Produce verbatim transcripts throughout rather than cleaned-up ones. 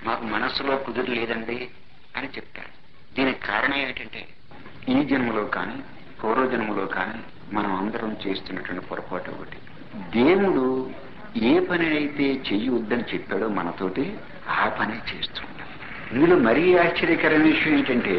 మాకు మనస్సులో కుదురు లేదండి అని చెప్తారు. దీనికి కారణం ఏమిటంటే ఈ జన్మలో కానీ పూర్వజన్మలో కానీ మనం అందరం చేస్తున్నటువంటి పొరపాటు ఒకటి. దేవుడు ఏ పని అయితే చెయ్యొద్దని చెప్పాడో మనతోటి ఆ పని చేస్తుంటాం. ఇందులో మరీ ఆశ్చర్యకరమైన విషయం ఏంటంటే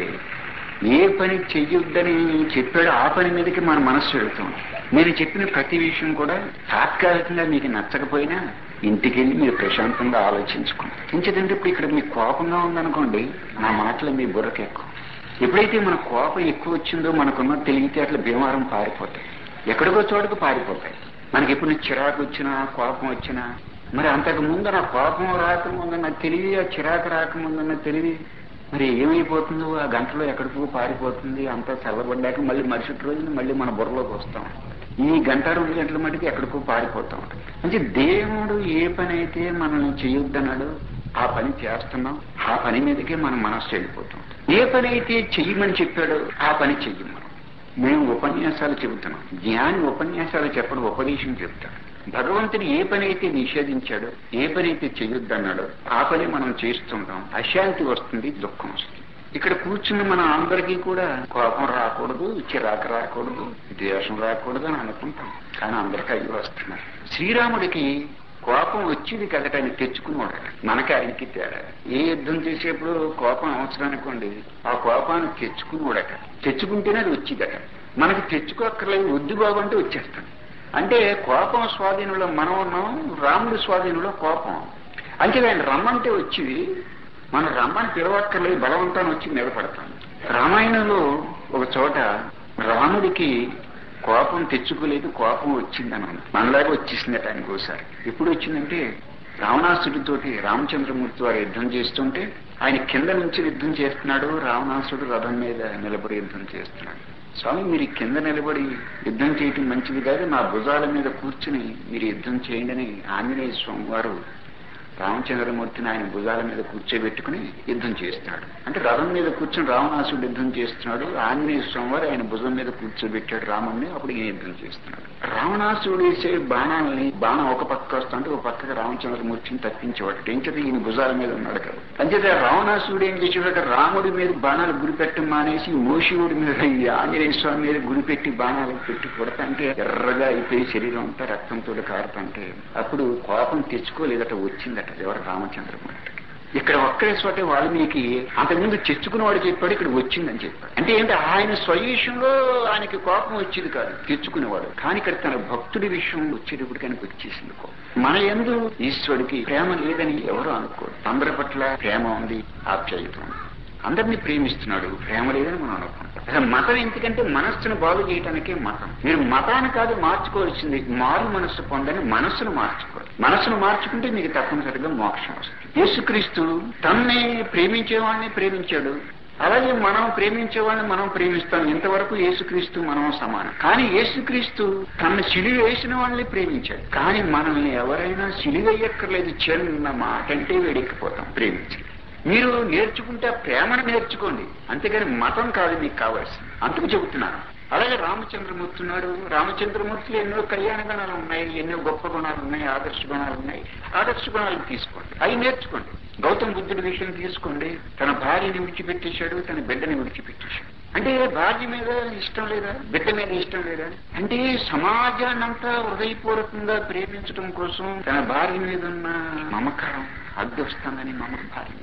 ఏ పని చెయ్యొద్దని చెప్పాడో ఆ పని మీదకి మన మనస్సు వెళుతాం. నేను చెప్పిన ప్రతి విషయం కూడా తాత్కాలికంగా మీకు నచ్చకపోయినా ఇంటికెళ్ళి మీరు ప్రశాంతంగా ఆలోచించుకోండి. ఎంచేదంటే ఇప్పుడు ఇక్కడ మీకు కోపంగా ఉందనుకోండి, నా మాటలు మీ బుర్రకు ఎక్కువ. ఎప్పుడైతే మన కోపం ఎక్కువ వచ్చిందో మనకున్న తెలివితేటలు భీమారం పారిపోతాయి, ఎక్కడికో చోటుకు పారిపోతాయి. మనకి ఎప్పుడు చిరాకు వచ్చినా కోపం వచ్చినా మరి అంతకు ముందు నా కోపం రాకముందన్న తెలివి, ఆ చిరాకు రాకముందన్న తెలివి మరి ఏమైపోతుందో ఆ గంటలో ఎక్కడికో పారిపోతుంది. అంతా చల్లబడ్డాక మళ్ళీ మరుసటి రోజున మళ్ళీ మన బుర్రలోకి వస్తాం. ఈ గంట రెండు గంటల మటుకు ఎక్కడికో పారిపోతాం. అంటే దేవుడు ఏ పని అయితే మనల్ని చేయొద్దన్నాడో ఆ పని చేస్తున్నాం, ఆ పని మీదకే మన మనస్సు వెళ్ళిపోతాం. ఏ పని అయితే చెయ్యమని చెప్పాడో ఆ పని చెయ్యమని. మేము ఉపన్యాసాలు చెబుతున్నాం, జ్ఞాని ఉపన్యాసాలు చెప్పడం ఉపదేశం చెప్తాడు. భగవంతుడు ఏ పని అయితే నిషేధించాడో, ఏ పని అయితే చెయ్యొద్దన్నాడో ఆ పని మనం చేస్తుంటాం. అశాంతి వస్తుంది, దుఃఖం వస్తుంది. ఇక్కడ కూర్చున్న మన అందరికీ కూడా కోపం రాకూడదు, చిరాకు రాకూడదు, ద్వేషం రాకూడదు అని అనుకుంటాం. కానీ అందరికీ అవి వస్తున్నారు. శ్రీరాముడికి కోపం వచ్చేది కదట, ఆయన తెచ్చుకున్నాడు. మనకి ఆయనకి తేడా. ఏ యుద్ధం చేసేప్పుడు కోపం అవసరం అనుకోండి, ఆ కోపాన్ని తెచ్చుకున్నాడట. తెచ్చుకుంటేనే అది వచ్చిందట. మనకి తెచ్చుకోక్కర్లేదు, వద్దు బాగుంటే వచ్చేస్తాం. అంటే కోపం స్వాధీనంలో మనం ఉన్నాం, రాముడి స్వాధీనంలో కోపం. అంటే ఆయన రమ్మంటే వచ్చింది, మనం రమ్మని పిలవక్కర్లేదు, బలవంతాన్ని వచ్చి నిలబడతాం. రామాయణంలో ఒక చోట రాముడికి కోపం తెచ్చుకోలేదు, కోపం వచ్చిందని అన్న మనలాగా వచ్చేసిందట ఆయనకు ఒకసారి. ఎప్పుడు వచ్చిందంటే రావణాసుడితోటి రామచంద్రమూర్తి వారు యుద్ధం చేస్తుంటే ఆయన కింద నుంచి యుద్ధం చేస్తున్నాడు, రావణాసుడు రథం మీద నిలబడి యుద్ధం చేస్తున్నాడు. స్వామి మీరు కింద నిలబడి యుద్ధం చేయటం మంచిది కాదు, నా భుజాల మీద కూర్చుని మీరు యుద్ధం చేయండి అని ఆంజనేయ స్వామి వారు రామచంద్రమూర్తిని ఆయన భుజాల మీద కూర్చోబెట్టుకుని యుద్ధం చేస్తున్నాడు. అంటే రథం మీద కూర్చొని రావణాసుడు యుద్ధం చేస్తున్నాడు, ఆంజనేయ స్వామి వారు ఆయన భుజం మీద కూర్చోబెట్టాడు రాముడిని. అప్పుడు ఈయన యుద్ధం చేస్తున్నాడు. రావణాసుడు వేసే బాణాలని బాణం ఒక పక్క వస్తుంటే ఒక పక్కకి రామచంద్రమూర్తిని తప్పించేవాడు. ఎంచేత ఈయన భుజాల మీద ఉన్నాడు కదా. అంచేత రావణాసుడు ఏం చేసేవాడు, రాముడి మీద బాణాలు గురిపెట్టం మానేసి మోషివుడి మీద ఈ ఆంజనేయ స్వామి మీద గురిపెట్టి బాణాలు పెట్టి కొడతంటే ఎర్రగా అయిపోయి శరీరం అంతా రక్తంతో కారుతుంటే అప్పుడు కోపం తెచ్చుకోలేదట, వచ్చిందట ఎవరు రామచంద్రమూర్తి. ఇక్కడ ఒక్కడే చోటే వాల్మీకి అంతకుముందు తెచ్చుకున్నవాడు చెప్పాడు, ఇక్కడ వచ్చిందని చెప్పాడు. అంటే ఏంటి, ఆయన స్వవిషయంలో ఆయనకి కోపం వచ్చేది కాదు, తెచ్చుకునేవాడు. కానీ ఇక్కడ తన భక్తుడి విషయం వచ్చేటప్పుడు కనుక వచ్చేసింది కోపం. మన యందు ఈశ్వరుడికి ప్రేమ లేదని ఎవరు అనుకోరు. అందరి పట్ల ప్రేమ ఉంది, ఆప్యాయత ఉంది, అందరినీ ప్రేమిస్తున్నాడు, ప్రేమ లేదని మనం అనుకుంటాం. అసలు మతం ఎందుకంటే మనస్సును బాగు చేయడానికే మతం. మీరు మతాన్ని కాదు మార్చుకోవాల్సింది, మారు మనస్సు పొందని మనస్సును మార్చుకోవాలి. మనస్సును మార్చుకుంటే మీకు తప్పనిసరిగా మోక్షం వస్తుంది. యేసుక్రీస్తు తన్నే ప్రేమించేవాడిని ప్రేమించాడు, అలాగే మనం ప్రేమించేవాడిని మనం ప్రేమిస్తాం. ఇంతవరకు యేసుక్రీస్తు మనం సమానం. కానీ యేసుక్రీస్తు తన సిలువ వేసిన వాళ్ళని ప్రేమించాడు. కానీ మనల్ని ఎవరైనా సిలువ వేయక్కర్లేదు, చిన్న మాట అంటే వేడెక్కిపోతాం ప్రేమించి. మీరు నేర్చుకుంటే ప్రేమను నేర్చుకోండి, అంతేగాని మతం కాదు మీకు కావాల్సింది. అందుకు చెబుతున్నాను. అలాగే రామచంద్రమూర్తి ఉన్నాడు. రామచంద్రమూర్తిలో ఎన్నో కళ్యాణ గుణాలు ఉన్నాయి, ఎన్నో గొప్ప గుణాలు ఉన్నాయి, ఆదర్శ గుణాలు ఉన్నాయి. ఆదర్శ గుణాలు తీసుకోండి, అవి నేర్చుకోండి. గౌతమ బుద్ధుడి విషయం తీసుకోండి. తన భార్యని విడిచిపెట్టేశాడు, తన బిడ్డని విడిచిపెట్టేశాడు. అంటే భార్య మీద ఇష్టం లేదా, బిడ్డ మీద ఇష్టం లేదా? అంటే సమాజాన్నంతా హృదయపూర్వకంగా ప్రేమించడం కోసం తన భార్య మీద ఉన్న మమకారం అడ్డు వస్తుందని మమ భార్య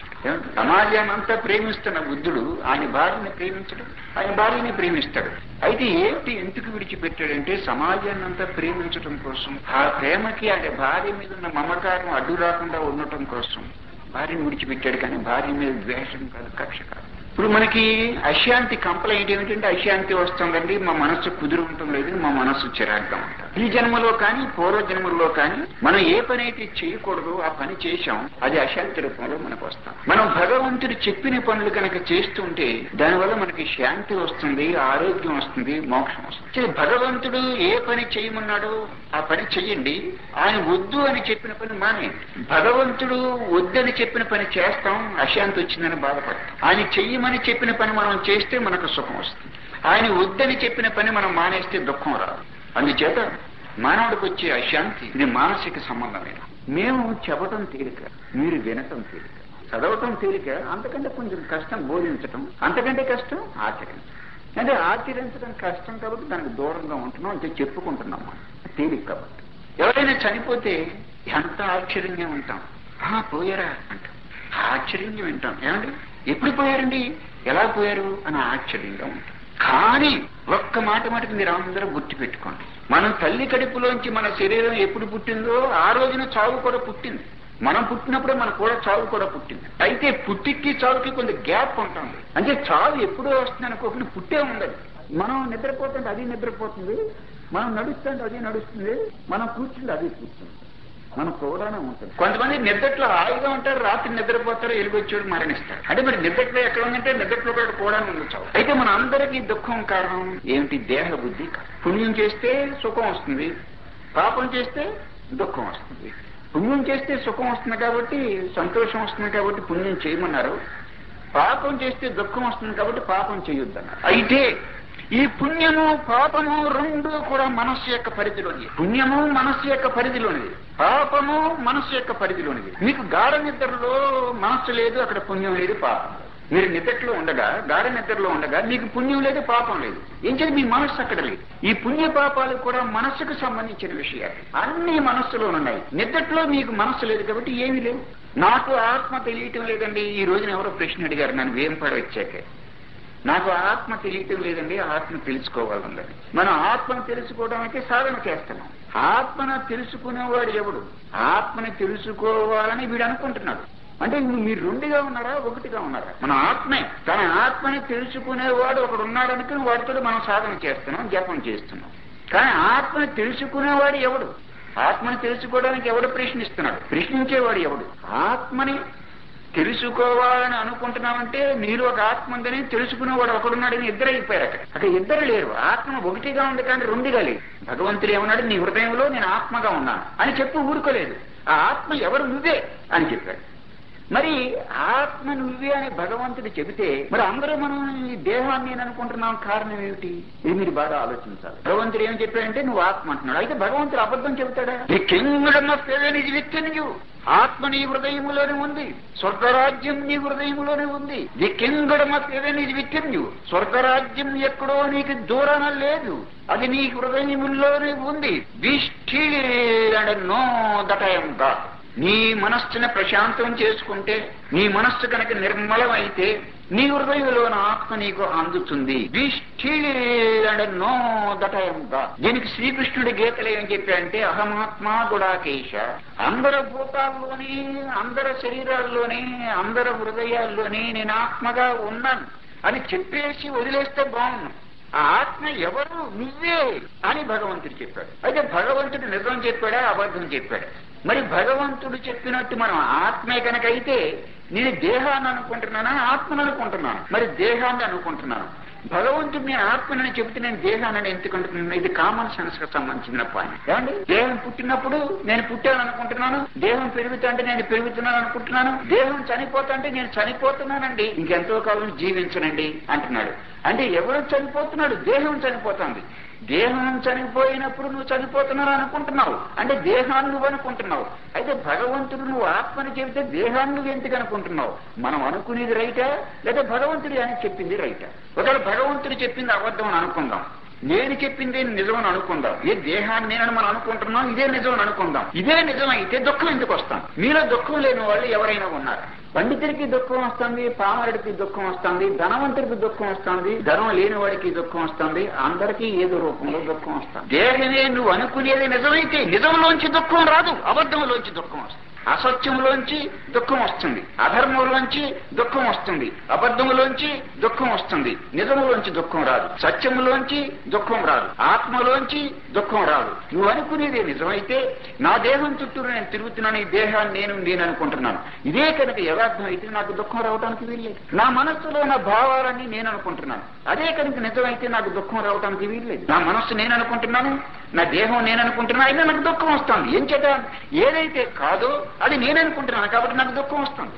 సమాజాన్ని అంతా ప్రేమిస్తున్న బుద్ధుడు ఆయన భార్యని ప్రేమించడం, ఆయన భార్యని ప్రేమిస్తాడు. అయితే ఏంటి, ఎందుకు విడిచిపెట్టాడంటే సమాజాన్ని అంతా ప్రేమించడం కోసం, ఆ ప్రేమకి ఆయన భార్య మీద ఉన్న మమకారం అడ్డు రాకుండా ఉండటం కోసం భార్యని విడిచిపెట్టాడు. కానీ భార్య మీద ద్వేషం కాదు, కక్ష కాదు. ఇప్పుడు మనకి అశాంతి కంప్లైంట్ ఏమిటంటే అశాంతి వస్తుందండి, మా మనస్సు కుదురు ఉండటం లేదు, మా మనస్సు చిరాగ్గా ఉంటాం. ఈ జన్మలో కానీ పూర్వ జన్మల్లో కానీ మనం ఏ పని అయితే చేయకూడదు ఆ పని చేశాం, అది అశాంతి రూపంలో మనకు వస్తాం. మనం భగవంతుడు చెప్పిన పనులు కనుక చేస్తుంటే దానివల్ల మనకి శాంతి వస్తుంది, ఆరోగ్యం వస్తుంది, మోక్షం వస్తుంది. భగవంతుడు ఏ పని చేయమన్నాడో ఆ పని చెయ్యండి, ఆయన వద్దు అని చెప్పిన పని మానేయండి. భగవంతుడు వద్దని చెప్పిన పని చేస్తాం, అశాంతి వచ్చిందని బాధపడతాం. ఆయన చెయ్యమని చెప్పిన పని మనం చేస్తే మనకు సుఖం వస్తుంది. ఆయన వద్దని చెప్పిన పని మనం మానేస్తే దుఃఖం రాదు. అందుచేత మానవుడికి వచ్చే అశాంతి ఇది మానసిక సంబంధమైన. మేము చెప్పటం తేలిక, మీరు వినటం తేలిక. చదవటం తేలిక, అంతకంటే కొంచెం కష్టం బోధించటం, అంతకంటే కష్టం ఆచరించడం. అంటే ఆచరించడం కష్టం కాబట్టి దానికి దూరంగా ఉంటున్నాం, అంటే చెప్పుకుంటున్నాం మనం తేలిక కాబట్టి. ఎవరైనా చనిపోతే ఎంత ఆశ్చర్యంగా ఉంటాం, ఆ పోయారా అంటాం, ఆశ్చర్యంగా వింటాం. ఏమండి ఎప్పుడు పోయారండి, ఎలా పోయారు అని ఆశ్చర్యంగా ఉంటాం. కానీ ఒక్క మాట మటుకు మీరు అందరూ గుర్తు పెట్టుకోండి, మనం తల్లి కడుపులోంచి మన శరీరం ఎప్పుడు పుట్టిందో ఆ రోజున చావు కూడా పుట్టింది. మనం పుట్టినప్పుడే మన కూడా చావు కూడా పుట్టింది. అయితే పుట్టికి చావుకి కొంత గ్యాప్ ఉంటుంది. అంటే చావు ఎప్పుడో వస్తుంది అనుకోకుండా పుట్టే ఉండదు. మనం నిద్రపోతుంటే అది నిద్రపోతుంది, మనం నడుస్తుంటే అది నడుస్తుంది, మనం కూర్చుంటే అది కూర్చుంది, మనం కూడానే ఉంటుంది. కొంతమంది నిద్రలో హాయిగా ఉంటారు, రాత్రి నిద్రపోతారు, ఎలుగొచ్చాడు మరణిస్తారు. అంటే మరి నిద్రలో ఎక్కడ ఉందంటే నిద్రలో కూడా ఉండొచ్చు. అయితే మన అందరికీ దుఃఖం కారణం ఏమిటి, దేహ బుద్ధి. పుణ్యం చేస్తే సుఖం వస్తుంది, పాపం చేస్తే దుఃఖం వస్తుంది. పుణ్యం చేస్తే సుఖం వస్తుంది కాబట్టి సంతోషం వస్తుంది కాబట్టి పుణ్యం చేయమన్నారు, పాపం చేస్తే దుఃఖం వస్తుంది కాబట్టి పాపం చేయొద్దన్నారు. అయితే ఈ పుణ్యము పాపము రెండు కూడా మనస్సు యొక్క పరిధిలోనిది. పుణ్యము మనస్సు యొక్క పరిధిలోనిది, పాపము మనస్సు యొక్క పరిధిలోనిది. మీకు గాఢ నిద్రలో మనస్సు లేదు, అక్కడ పుణ్యం లేదు, పాపం లేదు. మీరు నిద్రలో ఉండగా, గాఢ నిద్రలో ఉండగా మీకు పుణ్యం లేదు, పాపం లేదు. ఏం చేయాలి, మీ మనస్సు అక్కడ లేదు. ఈ పుణ్య పాపాలు కూడా మనస్సుకు సంబంధించిన విషయాలు, అన్ని మనస్సులో ఉన్నాయి. నిద్రలో మీకు మనస్సు లేదు కాబట్టి ఏమీ లేవు. నాకు ఆత్మ తెలియటం లేదండి. ఈ రోజున ఎవరో ప్రశ్న అడిగారు నన్ను వేంపడ వచ్చాకే, నాకు ఆత్మ తెలియటం లేదండి, ఆత్మ తెలుసుకోవాలండి. మనం ఆత్మను తెలుసుకోవడానికి సాధన చేస్తున్నాం. ఆత్మను తెలుసుకునేవాడు ఎవడు, ఆత్మని తెలుసుకోవాలని వీడు అనుకుంటున్నాడు. అంటే మీరు రెండుగా ఉన్నారా, ఒకటిగా ఉన్నారా? మన ఆత్మే. తన ఆత్మని తెలుసుకునేవాడు ఒకడు ఉన్నాడనుకుని వాడితో మనం సాధన చేస్తున్నాం, జపం చేస్తున్నాం. కానీ ఆత్మని తెలుసుకునేవాడు ఎవడు, ఆత్మని తెలుసుకోవడానికి ఎవడు ప్రశ్నిస్తున్నాడు, ప్రశ్నించేవాడు ఎవడు? ఆత్మని తెలుసుకోవాలని అనుకుంటున్నామంటే మీరు ఒక ఆత్మ ఉందని తెలుసుకునేవాడు ఒకడున్నాడని ఇద్దరు అయిపోయారు. అక్కడ అక్కడ ఇద్దరు లేరు, ఆత్మ ఒకటిగా ఉంది కానీ రెండుగా లేదు. భగవంతుడు ఏమన్నాడు, నీ హృదయంలో నేను ఆత్మగా ఉన్నాను అని చెప్పి ఊరుకోలేదు. ఆ ఆత్మ ఎవరు, నువ్వే అని చెప్పాడు. మరి ఆత్మ నువ్వే అని భగవంతుడు చెబితే మరి అందరూ మనం ఈ దేహాన్ని నేను అనుకుంటున్నాం, కారణం ఏమిటి? ఇది మీరు బాగా ఆలోచించాలి. భగవంతుడు ఏం చెప్పాడంటే నువ్వు ఆత్మ అంటున్నాడు. అయితే భగవంతుడు అబద్ధం చెబుతాడా? The kingdom of heaven is within you. ఆత్మ నీ హృదయములోనే ఉంది, స్వర్గరాజ్యం నీ హృదయములోనే ఉంది. The kingdom of heaven is within you. స్వర్గరాజ్యం ఎక్కడో నీకు దూరాన లేదు, అది నీ హృదయములోనే ఉంది. Be still and know that I am God. నీ మనస్సును ప్రశాంతం చేసుకుంటే, నీ మనస్సు కనుక నిర్మలమైతే నీ హృదయంలోన ఆత్మ నీకు అందుతుంది. Be still and know that I am God. దీనికి శ్రీకృష్ణుడి గీతలు ఏం చెప్పాడంటే అహమాత్మ గుడాకేశ. అందరి భూతాల్లోని, అందరి శరీరాల్లోని, అందరి హృదయాల్లోని నేను ఆత్మగా ఉన్నాను అని చెప్పేసి వదిలేస్తే బాగున్నాను. ఆ ఆత్మ ఎవరు, నువ్వే అని భగవంతుడు చెప్పాడు. అయితే భగవంతుడు నిజం చెప్పాడా, అబద్ధం చెప్పాడా? మరి భగవంతుడు చెప్పినట్టు మనం ఆత్మే కనుకైతే నేను దేహాన్ని అనుకుంటున్నానా, ఆత్మను అనుకుంటున్నాను? మరి దేహాన్ని అనుకుంటున్నాను. భగవంతుడు నేను ఆత్మనని చెబితే నేను దేహాన్ని ఎందుకు అనుకుంటున్నాను? ఇది కామన్ సెన్స్ కు సంబంధించిన పాయింట్. ఏమండి, దేహం పుట్టినప్పుడు నేను పుట్టాను అనుకుంటున్నాను, దేహం పెరుగుతా అంటే నేను పెరుగుతున్నాను అనుకుంటున్నాను, దేహం చనిపోతా అంటే నేను చనిపోతున్నానండి, ఇంకెంతో కాలం జీవించనండి అంటున్నాడు. అంటే ఎవరు చనిపోతున్నాడు? దేహం చనిపోతుంది. దేహం చనిపోయినప్పుడు నువ్వు చనిపోతున్నావు అనుకుంటున్నావు, అంటే దేహాన్ని నువ్వు అనుకుంటున్నావు. అయితే భగవంతుడు నువ్వు ఆత్మని చెబితే దేహాన్ని నువ్వు ఎందుకు అనుకుంటున్నావు? మనం అనుకునేది రైటా, లేదా భగవంతుడు అని చెప్పింది రైటా? ఒకవేళ భగవంతుడు చెప్పింది అబద్ధం అని అనుకుందాం, నేను చెప్పింది నిజం అని అనుకుందాం. ఏ దేహాన్ని నేనని మనం అనుకుంటున్నాం, ఇదే నిజం అని అనుకుందాం. ఇదే నిజం అయితే దుఃఖం ఎందుకు వస్తాం? మీలో దుఃఖం లేని వాళ్ళు ఎవరైనా ఉన్నారు? పండితుడికి దుఃఖం వస్తుంది, పామరుడికి దుఃఖం వస్తుంది, ధనవంతుడికి దుఃఖం వస్తుంది, ధనం లేని వాడికి దుఃఖం వస్తుంది, అందరికీ ఏదో రూపంలో దుఃఖం వస్తుంది. దేహమే నువ్వు అనుకునేది నిజమైతే నిజంలోంచి దుఃఖం రాదు, అబద్ధంలోంచి దుఃఖం వస్తుంది. అసత్యంలోంచి దుఃఖం వస్తుంది, అధర్మంలోంచి దుఃఖం వస్తుంది, అబద్ధములోంచి దుఃఖం వస్తుంది, నిజములోంచి దుఃఖం రాదు, సత్యములోంచి దుఃఖం రాదు, ఆత్మలోంచి దుఃఖం రాదు. నువ్వు అనుకునేది నిజమైతే నా దేహం చుట్టూ నేను తిరుగుతున్నాను, ఈ దేహాన్ని నేను నేను అనుకుంటున్నాను, ఇదే కనుక యథార్థం అయితే నాకు దుఃఖం రావడానికి వీల్లేదు. నా మనస్సులో నా భావాలన్నీ నేను అనుకుంటున్నాను, అదే కనుక నిజమైతే నాకు దుఃఖం రావడానికి వీల్లేదు. నా మనస్సు నేను అనుకుంటున్నాను, నా దేహం నేను అనుకుంటున్నా, అయినా నాకు దుఃఖం వస్తుంది. ఏం చేద్దాం? ఏదైతే కాదో అది నేను అనుకుంటున్నాను కాబట్టి నాకు దుఃఖం వస్తుంది.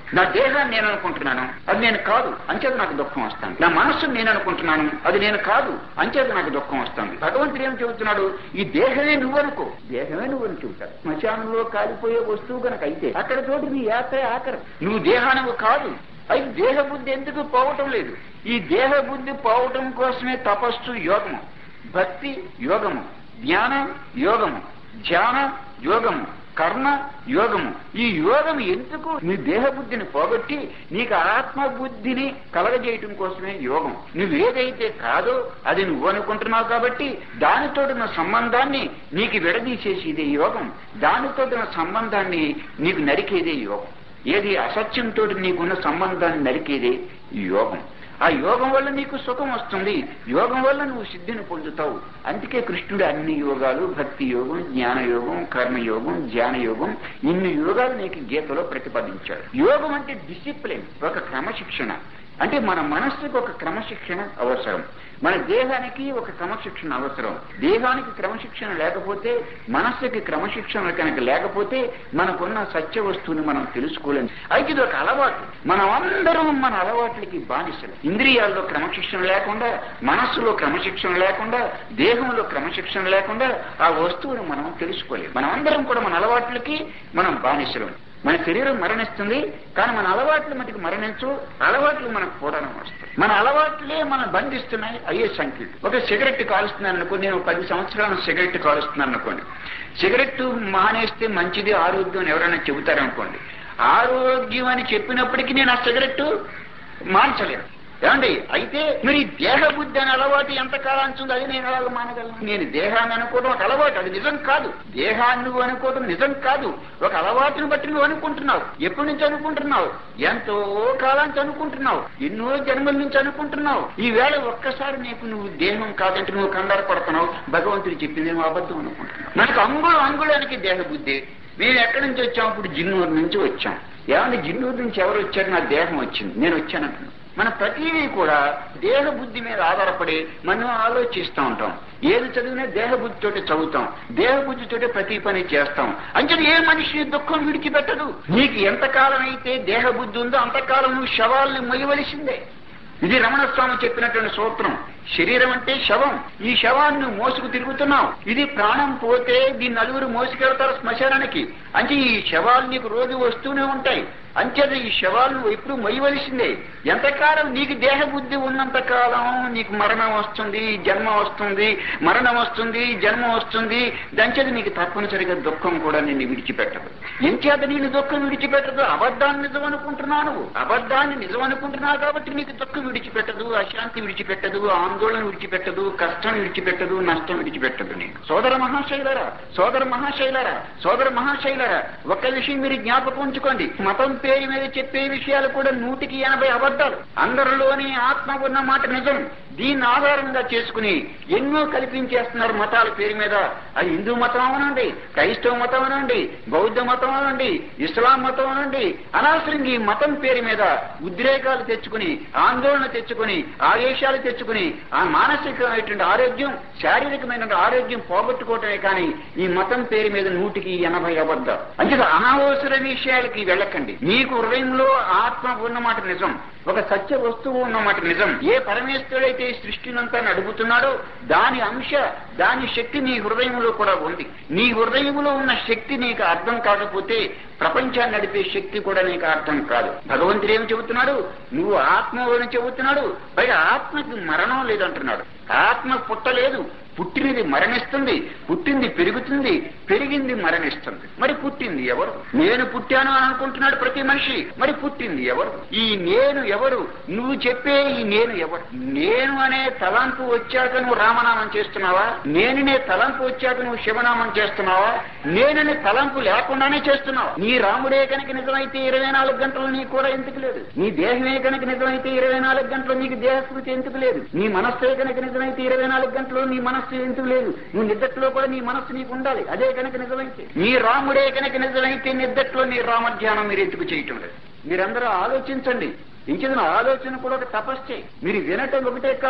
నా దేహాన్ని నేను అనుకుంటున్నాను, అది నేను కాదు, అంచేత నాకు దుఃఖం వస్తుంది. నా మనస్సును నేను అనుకుంటున్నాను, అది నేను కాదు, అంచేత నాకు దుఃఖం వస్తుంది. భగవంతుడు ఏం చెబుతున్నాడు? ఈ దేహమే నువ్వనుకో, దేహమే నువ్వని చెబుతాడు. శ్మశానంలో కాలిపోయే వస్తువు కనుక అయితే అక్కడ చోటు నీ యాత్ర ఆఖరు. నువ్వు దేహానికి కాదు. అయితే దేహ బుద్ధి ఎందుకు పోవటం లేదు? ఈ దేహ బుద్ధి పోవటం కోసమే తపస్సు యోగము, భక్తి యోగము, జ్ఞాన యోగము, ధ్యాన యోగము, కర్మ యోగము. ఈ యోగం ఎందుకు? నీ దేహ బుద్ధిని పోగొట్టి నీకు ఆత్మ బుద్ధిని కలగజేయటం కోసమే యోగం. నువ్వేదైతే కాదో అది నువ్వు అనుకుంటున్నావు కాబట్టి దానితోటిన సంబంధాన్ని నీకు విడదీసేసేదే యోగం, దానితోటిన సంబంధాన్ని నీకు నరికేదే యోగం. ఏది అసత్యంతో నీకున్న సంబంధాన్ని నరికేదే ఈ యోగం. ఆ యోగం వల్ల నీకు సుఖం వస్తుంది, యోగం వల్ల నువ్వు సిద్ధిని పొందుతావు. అందుకే కృష్ణుడు అన్ని యోగాలు, భక్తి యోగం, జ్ఞాన యోగం, కర్మయోగం, ధ్యాన యోగం, ఇన్ని యోగాలు నీకు గీతలో ప్రతిపాదించాడు. యోగం అంటే డిసిప్లిన్, ఒక క్రమశిక్షణ. అంటే మన మనస్సుకు ఒక క్రమశిక్షణ అవసరం, మన దేహానికి ఒక క్రమశిక్షణ అవసరం. దేహానికి క్రమశిక్షణ లేకపోతే, మనస్సుకి క్రమశిక్షణ కనుక లేకపోతే మనకున్న సత్య వస్తువుని మనం తెలుసుకోలేము. అయితే ఇది ఒక అలవాటు. మనం అందరం మన అలవాట్లకి బానిసలు. ఇంద్రియాల్లో క్రమశిక్షణ లేకుండా, మనస్సులో క్రమశిక్షణ లేకుండా, దేహంలో క్రమశిక్షణ లేకుండా ఆ వస్తువును మనం తెలుసుకోలేము. మనం అందరం కూడా మన అలవాట్లకి మనం బానిసలు. మన శరీరం మరణిస్తుంది, కానీ మన అలవాట్లు మటుకు మరణించు. అలవాట్లు మనకు కూడా వస్తాయి. మన అలవాట్లే మనం బంధిస్తున్నాయి. అయ్యే సంఖ్యలు. ఒక సిగరెట్ కాలుస్తున్నాను అనుకోండి, నేను పది సంవత్సరాలు సిగరెట్ కాలుస్తున్నాను అనుకోండి. సిగరెట్ మానేస్తే మంచిది, ఆరోగ్యం అని ఎవరైనా చెబుతారనుకోండి. ఆరోగ్యం అని చెప్పినప్పటికీ నేను ఆ సిగరెట్ మాన్చలేను. ఏమండి? అయితే మీరు దేహ బుద్ధి అనే అలవాటు ఎంత కాలానికి ఉందో అది నేను ఎలాగ మానగలను? నేను దేహాన్ని అనుకోవడం ఒక అలవాటు, అది నిజం కాదు. దేహాన్ని నువ్వు అనుకోవడం నిజం కాదు. ఒక అలవాటును బట్టి నువ్వు అనుకుంటున్నావు. ఎప్పటి నుంచి అనుకుంటున్నావు? ఎంతో కాలానికి అనుకుంటున్నావు, ఎన్నో జన్మల నుంచి అనుకుంటున్నావు. ఈవేళ ఒక్కసారి నీకు నువ్వు దేహం కాదంటే నువ్వు కంగారు పడుతున్నావు. భగవంతుడు చెప్పింది నువ్వు అబద్ధం అనుకుంటున్నావు. మనకు అంగుళం అంగుళానికి దేహ బుద్ధి. మేము ఎక్కడి నుంచి వచ్చాం? ఇప్పుడు జిన్నూరు నుంచి వచ్చాం. ఏమంటే జిన్నూరు నుంచి ఎవరు వచ్చారు? నా దేహం వచ్చింది, నేను వచ్చానంటున్నాను. మన ప్రతిదీ కూడా దేహ బుద్ధి మీద ఆధారపడి మనం ఆలోచిస్తూ ఉంటాం. ఏది చదివినా దేహ బుద్ధితోటి చదువుతాం, దేహ బుద్ధితోటి ప్రతి పని చేస్తాం. అంటే ఏ మనిషి దుఃఖం విడిచిపెట్టదు. నీకు ఎంతకాలం అయితే దేహ బుద్ధి ఉందో అంతకాలం నువ్వు శవాల్ని మొయ్యవలసిందే. ఇది రమణస్వామి చెప్పినటువంటి సూత్రం. శరీరం అంటే శవం. ఈ శవాన్ని మోసుకు తిరుగుతున్నావు. ఇది ప్రాణం పోతే దీన్ని నలుగురు మోసుకెళ్తారు శ్మశానానికి. అంటే ఈ శవాలు నీకు రోజు వస్తూనే ఉంటాయి. అంచేత ఈ శవాలను ఎప్పుడు మొయ్యవలసిందే. ఎంతకాలం నీకు దేహ బుద్ధి ఉన్నంత కాలం నీకు మరణం వస్తుంది, జన్మ వస్తుంది, మరణం వస్తుంది, జన్మ వస్తుంది. దానిచేత నీకు తప్పనిసరిగా దుఃఖం కూడా నిన్ను విడిచిపెట్టదు. ఎంచేత నేను దుఃఖం విడిచిపెట్టదు? అబద్ధాన్ని నిజం అనుకుంటున్నావు. నువ్వు అబద్ధాన్ని నిజం అనుకుంటున్నావు కాబట్టి నీకు దుఃఖం విడిచిపెట్టదు, అశాంతి విడిచిపెట్టదు, ఆందోళన విడిచిపెట్టదు, కష్టం విడిచిపెట్టదు, నష్టం విడిచిపెట్టదు. నీకు సోదర మహాశైలరా, సోదర మహాశైలరా, సోదర మహాశైలరా, ఒక్క విషయం మీరు జ్ఞాపకం ఉంచుకోండి. మతం పేరు మీద చెప్పే విషయాలు కూడా నూటికి ఎనభై అబద్ధాలు. అందరిలోని ఆత్మ ఉన్న మాట నిజం. దీన్ని ఆధారంగా చేసుకుని ఎన్నో కల్పించేస్తున్నారు మతాల పేరు మీద. అది హిందూ మతం అనండి, క్రైస్తవ మతం అనండి, బౌద్ధ మతం అనండి, ఇస్లాం మతం అనండి. అనవసరంగా ఈ మతం పేరు మీద ఉద్రేకాలు తెచ్చుకుని, ఆందోళన తెచ్చుకుని, ఆవేశాలు తెచ్చుకుని ఆ మానసికమైనటువంటి ఆరోగ్యం, శారీరకమైన ఆరోగ్యం పోగొట్టుకోవటమే కానీ ఈ మతం పేరు మీద నూటికి ఎనభై అబద్ధాలు. అంటే అనవసర విషయాలకి వెళ్ళకండి. మీకు హృదయంలో ఆత్మ ఉన్నమాట నిజం, ఒక సత్య వస్తువు ఉన్నమాట నిజం. ఏ పరమేశ్వరుడైతే సృష్టినంతా నడుపుతున్నాడో దాని అంశ, దాని శక్తి నీ హృదయంలో కూడా ఉంది. నీ హృదయంలో ఉన్న శక్తి నీకు అర్థం కాకపోతే ప్రపంచాన్ని నడిపే శక్తి కూడా నీకు అర్థం కాదు. భగవంతుడు ఏమి చెబుతున్నాడు? నువ్వు ఆత్మ అని చెబుతున్నాడు. పైగా ఆత్మకి మరణం లేదంటున్నాడు. ఆత్మ పుట్టలేదు, పుట్టినది మరణిస్తుంది, పుట్టింది పెరుగుతుంది, పెరిగింది మరణిస్తుంది. మరి పుట్టింది ఎవరు? నేను పుట్టాను అని అనుకుంటున్నాడు ప్రతి మనిషి. మరి పుట్టింది ఎవరు? ఈ నేను ఎవరు? నువ్వు చెప్పే ఈ నేను ఎవరు? నేను అనే తలంపు వచ్చాక నువ్వు రామనామం చేస్తున్నావా? నేనునే తలంపు వచ్చాక నువ్వు శివనామం చేస్తున్నావా? నేననే తలంపు లేకుండానే చేస్తున్నావు. నీ రాముడే కనుక నిజమైతే ఇరవై నాలుగు గంటలు నీకు కూడా ఎందుకు లేదు? నీ దేహమే కనుక నిజమైతే ఇరవై నాలుగు గంటలు నీకు దేహస్మృతి ఎందుకు లేదు? నీ మనస్సే కనుక నిజమైతే ఇరవై నాలుగు గంటలు నీ మనస్సు ఎందుకు లేదు? నువ్వు నిద్దట్లో కూడా నీ మనస్సు నీకు ఉండాలి. అదే కనుక నిజమైతే, నీ రాముడే కనుక నిజమైతే నిద్దట్లో నీ రామధ్యానం మీరు ఎందుకు చేయటం లేదు? మీరందరూ ఆలోచించండి. ఇంకేదైనా ఆలోచన కూడా ఒక తపస్సే. మీరు వినటం ఒకటే కాదు,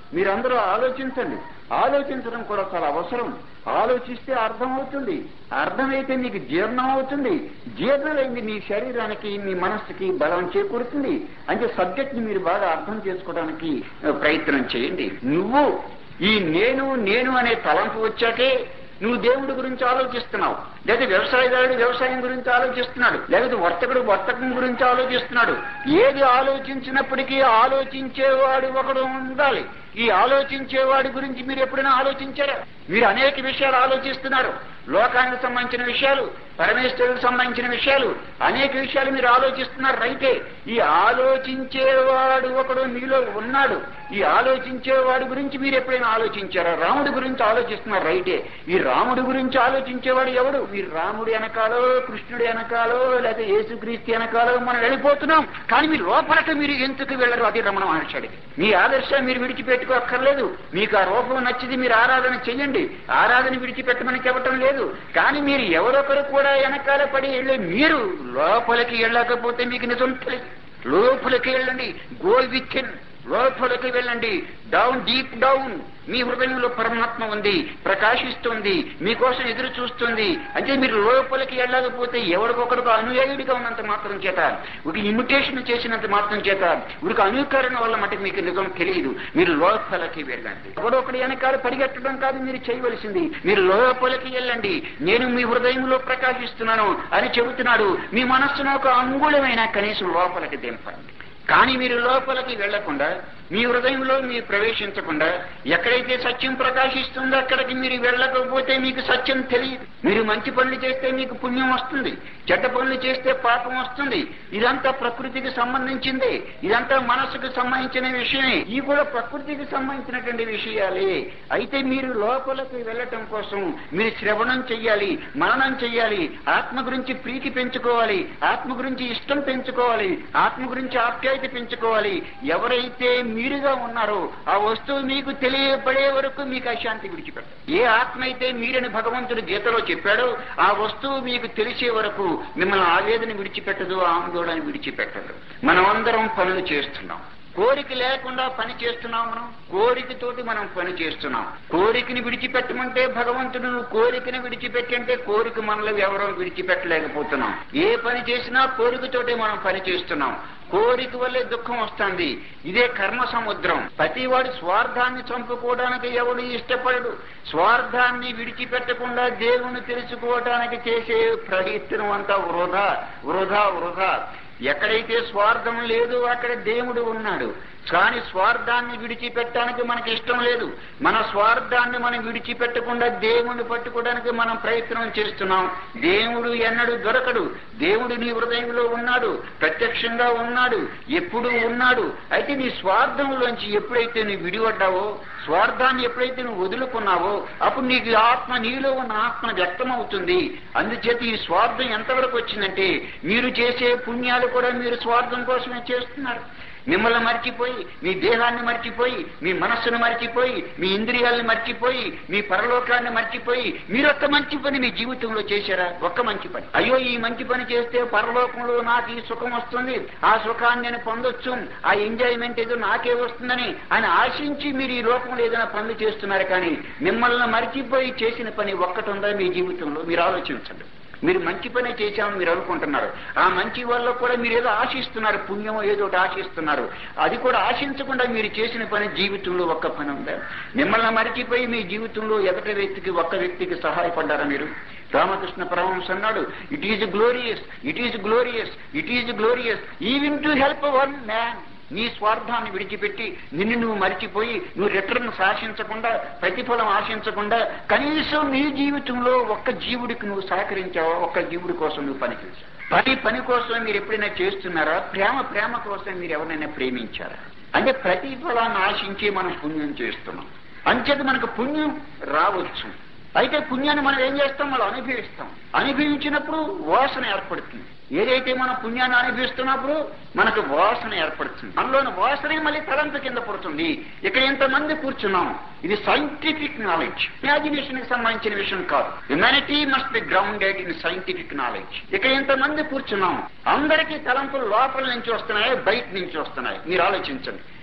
మీరందరూ ఆలోచించండి. ఆలోచించడం కూడా చాలా అవసరం. ఆలోచిస్తే అర్థమవుతుంది, అర్థమైతే మీకు జీర్ణం అవుతుంది, జీర్ణమైంది మీ శరీరానికి మీ మనస్సుకి బలం చేకూరుతుంది. అంటే సబ్జెక్ట్ ని మీరు బాగా అర్థం చేసుకోవడానికి ప్రయత్నం చేయండి. నువ్వు ఈ నేను నేను అనే తలంపు వచ్చాకే నువ్వు దేవుడి గురించి ఆలోచిస్తున్నావు, లేదా వ్యవసాయదారుడు వ్యవసాయం గురించి ఆలోచిస్తున్నాడు, లేకపోతే వర్తకుడు వర్తకం గురించి ఆలోచిస్తున్నాడు. ఏది ఆలోచించినప్పటికీ ఆలోచించేవాడు ఒకడు ఉండాలి. ఈ ఆలోచించేవాడి గురించి మీరు ఎప్పుడైనా ఆలోచించారా? మీరు అనేక విషయాలు ఆలోచిస్తున్నారు, లోకానికి సంబంధించిన విషయాలు, పరమేశ్వరుడికి సంబంధించిన విషయాలు, అనేక విషయాలు మీరు ఆలోచిస్తున్నారు. రైతే ఈ ఆలోచించేవాడు ఒకడు మీలో ఉన్నాడు. ఈ ఆలోచించేవాడి గురించి మీరు ఎప్పుడైనా ఆలోచించారా? రాముడి గురించి ఆలోచిస్తున్నారు. రైతే ఈ రాముడి గురించి ఆలోచించేవాడు ఎవడు? మీరు రాముడి వెనకాలో, కృష్ణుడి వెనకాలో, లేకపోతే యేసుక్రీస్తు వెనకాలో మనం వెళ్ళిపోతున్నాం. కానీ మీ లోపలకి మీరు ఎందుకు వెళ్ళరు? అది రమణ మహర్షి. మీ ఆదర్శం మీరు విడిచిపెట్టుకోక్కర్లేదు. మీకు ఆ రూపం నచ్చింది, మీరు ఆరాధన చెయ్యండి. ఆరాధన విడిచిపెట్టమని చెప్పటం లేదు. కానీ మీరు ఎవరొకరు కూడా వెనకాల పడి వెళ్ళి మీరు లోపలికి వెళ్ళకపోతే మీకు నిజం తెలియదు. లోపలికి వెళ్ళండి, గో విత్ ఇన్. లోపలికి వెళ్ళండి, డౌన్, డీప్ డౌన్. మీ హృదయంలో పరమాత్మ ఉంది, ప్రకాశిస్తుంది, మీకోసం ఎదురు చూస్తుంది. అంటే మీరు లోపలికి వెళ్ళకపోతే ఎవరికొకరికి అనుయాయుడిగా ఉన్నంత మాత్రం చేత, ఒక ఇమిటేషన్ చేసినంత మాత్రం చేత, ఒక అనుకరణ వల్ల మటుకు మీకు నిజం తెలియదు. మీరు లోపలికి వెళ్ళండి. ఎవడొకటి వెనకాల పరిగెట్టడం కాదు మీరు చేయవలసింది. మీరు లోపలికి వెళ్ళండి. నేను మీ హృదయంలో ప్రకాశిస్తున్నాను అని చెబుతున్నాడు. మీ మనస్సును ఒక అంగుళమైనా కనీసం లోపలికి దింపండి. కానీ మీరు లోపలికి వెళ్లకుండా, మీ హృదయంలో మీరు ప్రవేశించకుండా, ఎక్కడైతే సత్యం ప్రకాశిస్తుందో అక్కడికి మీరు వెళ్ళకపోతే మీకు సత్యం తెలియదు. మీరు మంచి పనులు చేస్తే మీకు పుణ్యం వస్తుంది, చెడ్డ పనులు చేస్తే పాపం వస్తుంది. ఇదంతా ప్రకృతికి సంబంధించింది, ఇదంతా మనసుకు సంబంధించిన విషయమే. ఇవి కూడా ప్రకృతికి సంబంధించినటువంటి విషయాలే. అయితే మీరు లోపలికి వెళ్ళటం కోసం మీరు శ్రవణం చెయ్యాలి, మననం చెయ్యాలి, ఆత్మ గురించి ప్రీతి పెంచుకోవాలి, ఆత్మ గురించి ఇష్టం పెంచుకోవాలి, ఆత్మ గురించి ఆప్యాయత పెంచుకోవాలి. ఎవరైతే మీరుగా ఉన్నారో ఆ వస్తువు మీకు తెలియబడే వరకు మీకు అశాంతి విడిచిపెట్టదు. ఏ ఆత్మ అయితే మీరని భగవంతుడు గీతలో చెప్పాడో ఆ వస్తువు మీకు తెలిసే వరకు మిమ్మల్ని ఆవేదన విడిచిపెట్టదు, ఆందోళన విడిచిపెట్టదు. మనం అందరం పనులు చేస్తున్నాం, కోరిక లేకుండా పని చేస్తున్నాం. మనం కోరికతోటి మనం పని చేస్తున్నాం. కోరికని విడిచిపెట్టమంటే భగవంతుడు నువ్వు కోరికని విడిచిపెట్టంటే కోరిక మనలో ఎవరో విడిచిపెట్టలేకపోతున్నాం. ఏ పని చేసినా కోరికతోటే మనం పని చేస్తున్నాం. కోరిక వల్లే దుఃఖం వస్తుంది. ఇదే కర్మ సముద్రం. ప్రతివాడు స్వార్థాన్ని చంపుకోవడానికి ఎవడు ఇష్టపడడు. స్వార్థాన్ని విడిచిపెట్టకుండా దేవుణ్ణి తెలుసుకోవడానికి చేసే ప్రయత్నం అంతా వృధా వృధా వృధా. ఎక్కడైతే స్వార్థం లేదు అక్కడ దేవుడు ఉన్నాడు. కానీ స్వార్థాన్ని విడిచిపెట్టడానికి మనకి ఇష్టం లేదు. మన స్వార్థాన్ని మనం విడిచిపెట్టకుండా దేవుణ్ణి పట్టుకోవడానికి మనం ప్రయత్నం చేస్తున్నాం. దేవుడు ఎన్నడూ దొరకడు. దేవుడు నీ హృదయంలో ఉన్నాడు, ప్రత్యక్షంగా ఉన్నాడు, ఎప్పుడూ ఉన్నాడు. అయితే నీ స్వార్థంలోంచి ఎప్పుడైతే నువ్వు విడిపడ్డావో, స్వార్థాన్ని ఎప్పుడైతే నువ్వు వదులుకున్నావో అప్పుడు నీకు ఆత్మ, నీలో ఉన్న ఆత్మ వ్యక్తమవుతుంది. అందుచేత ఈ స్వార్థం ఎంతవరకు వచ్చిందంటే మీరు చేసే పుణ్యాలు కూడా మీరు స్వార్థం కోసమే చేస్తున్నారు. మిమ్మల్ని మర్చిపోయి, మీ దేహాన్ని మర్చిపోయి, మీ మనస్సును మర్చిపోయి, మీ ఇంద్రియాలను మర్చిపోయి, మీ పరలోకాన్ని మర్చిపోయి మీరు ఒక్క మంచి పని మీ జీవితంలో చేశారా? ఒక్క మంచి పని. అయ్యో ఈ మంచి పని చేస్తే పరలోకంలో నాకు ఈ సుఖం వస్తుంది, ఆ సుఖాన్ని నేను పొందొచ్చు, ఆ ఎంజాయ్మెంట్ ఏదో నాకే వస్తుందని అని ఆశించి మీరు ఈ లోకంలో ఏదైనా పనులు చేస్తున్నారు. కానీ మిమ్మల్ని మర్చిపోయి చేసిన పని ఒక్కటి ఉందా మీ జీవితంలో? మీరు ఆలోచించండి. మీరు మంచి పని చేశామని మీరు అనుకుంటున్నారు. ఆ మంచి వల్ల కూడా మీరు ఏదో ఆశిస్తున్నారు, పుణ్యమో ఏదో ఆశిస్తున్నారు. అది కూడా ఆశించకుండా మీరు చేసిన పని జీవితంలో ఒక్క పని ఉందా? మిమ్మల్ని మరిచిపోయి మీ జీవితంలో ఎదటి వ్యక్తికి ఒక్క వ్యక్తికి సహాయపడ్డారా మీరు? రామకృష్ణ పరమహంస అన్నాడు, it is glorious, it is glorious, it is glorious even to help one man. నీ స్వార్థాన్ని విడిచిపెట్టి నిన్ను నువ్వు మరిచిపోయి నువ్వు రిటర్న్ ఆశించకుండా, ప్రతిఫలం ఆశించకుండా కనీసం నీ జీవితంలో ఒక్క జీవుడికి నువ్వు సహకరించావా? ఒక్క జీవుడి కోసం నువ్వు పని చేశావు. పని పని కోసం మీరు ఎప్పుడైనా చేస్తున్నారా? ప్రేమ ప్రేమ కోసం మీరు ఎవరైనా ప్రేమించారా? అంటే ప్రతిఫలాన్ని ఆశించి మనం పుణ్యం చేస్తున్నాం. అంచేత మనకు పుణ్యం రావచ్చు. అయితే పుణ్యాన్ని మనం ఏం చేస్తాం? మనం అనుభవిస్తాం. అనుభవించినప్పుడు వాసన ఏర్పడుతుంది. ఏదైతే మనం పుణ్యాన్ని అనుభవిస్తున్నప్పుడు మనకు వాసన ఏర్పడుతుంది. అందులోని వాసనే మళ్ళీ తలంపు కింద పడుతుంది. ఇక్కడ ఎంతమంది కూర్చున్నాం, ఇది సైంటిఫిక్ నాలెడ్జ్, ఇమాజినేషన్ కి సంబంధించిన విషయం కాదు. Humanity must be grounded in scientific knowledge. ఇక్కడ ఎంతమంది కూర్చున్నాం, అందరికీ తలంపులు లోపల నుంచి వస్తున్నాయి, బయట నుంచి వస్తున్నాయి. మీరు ఆలోచించండి.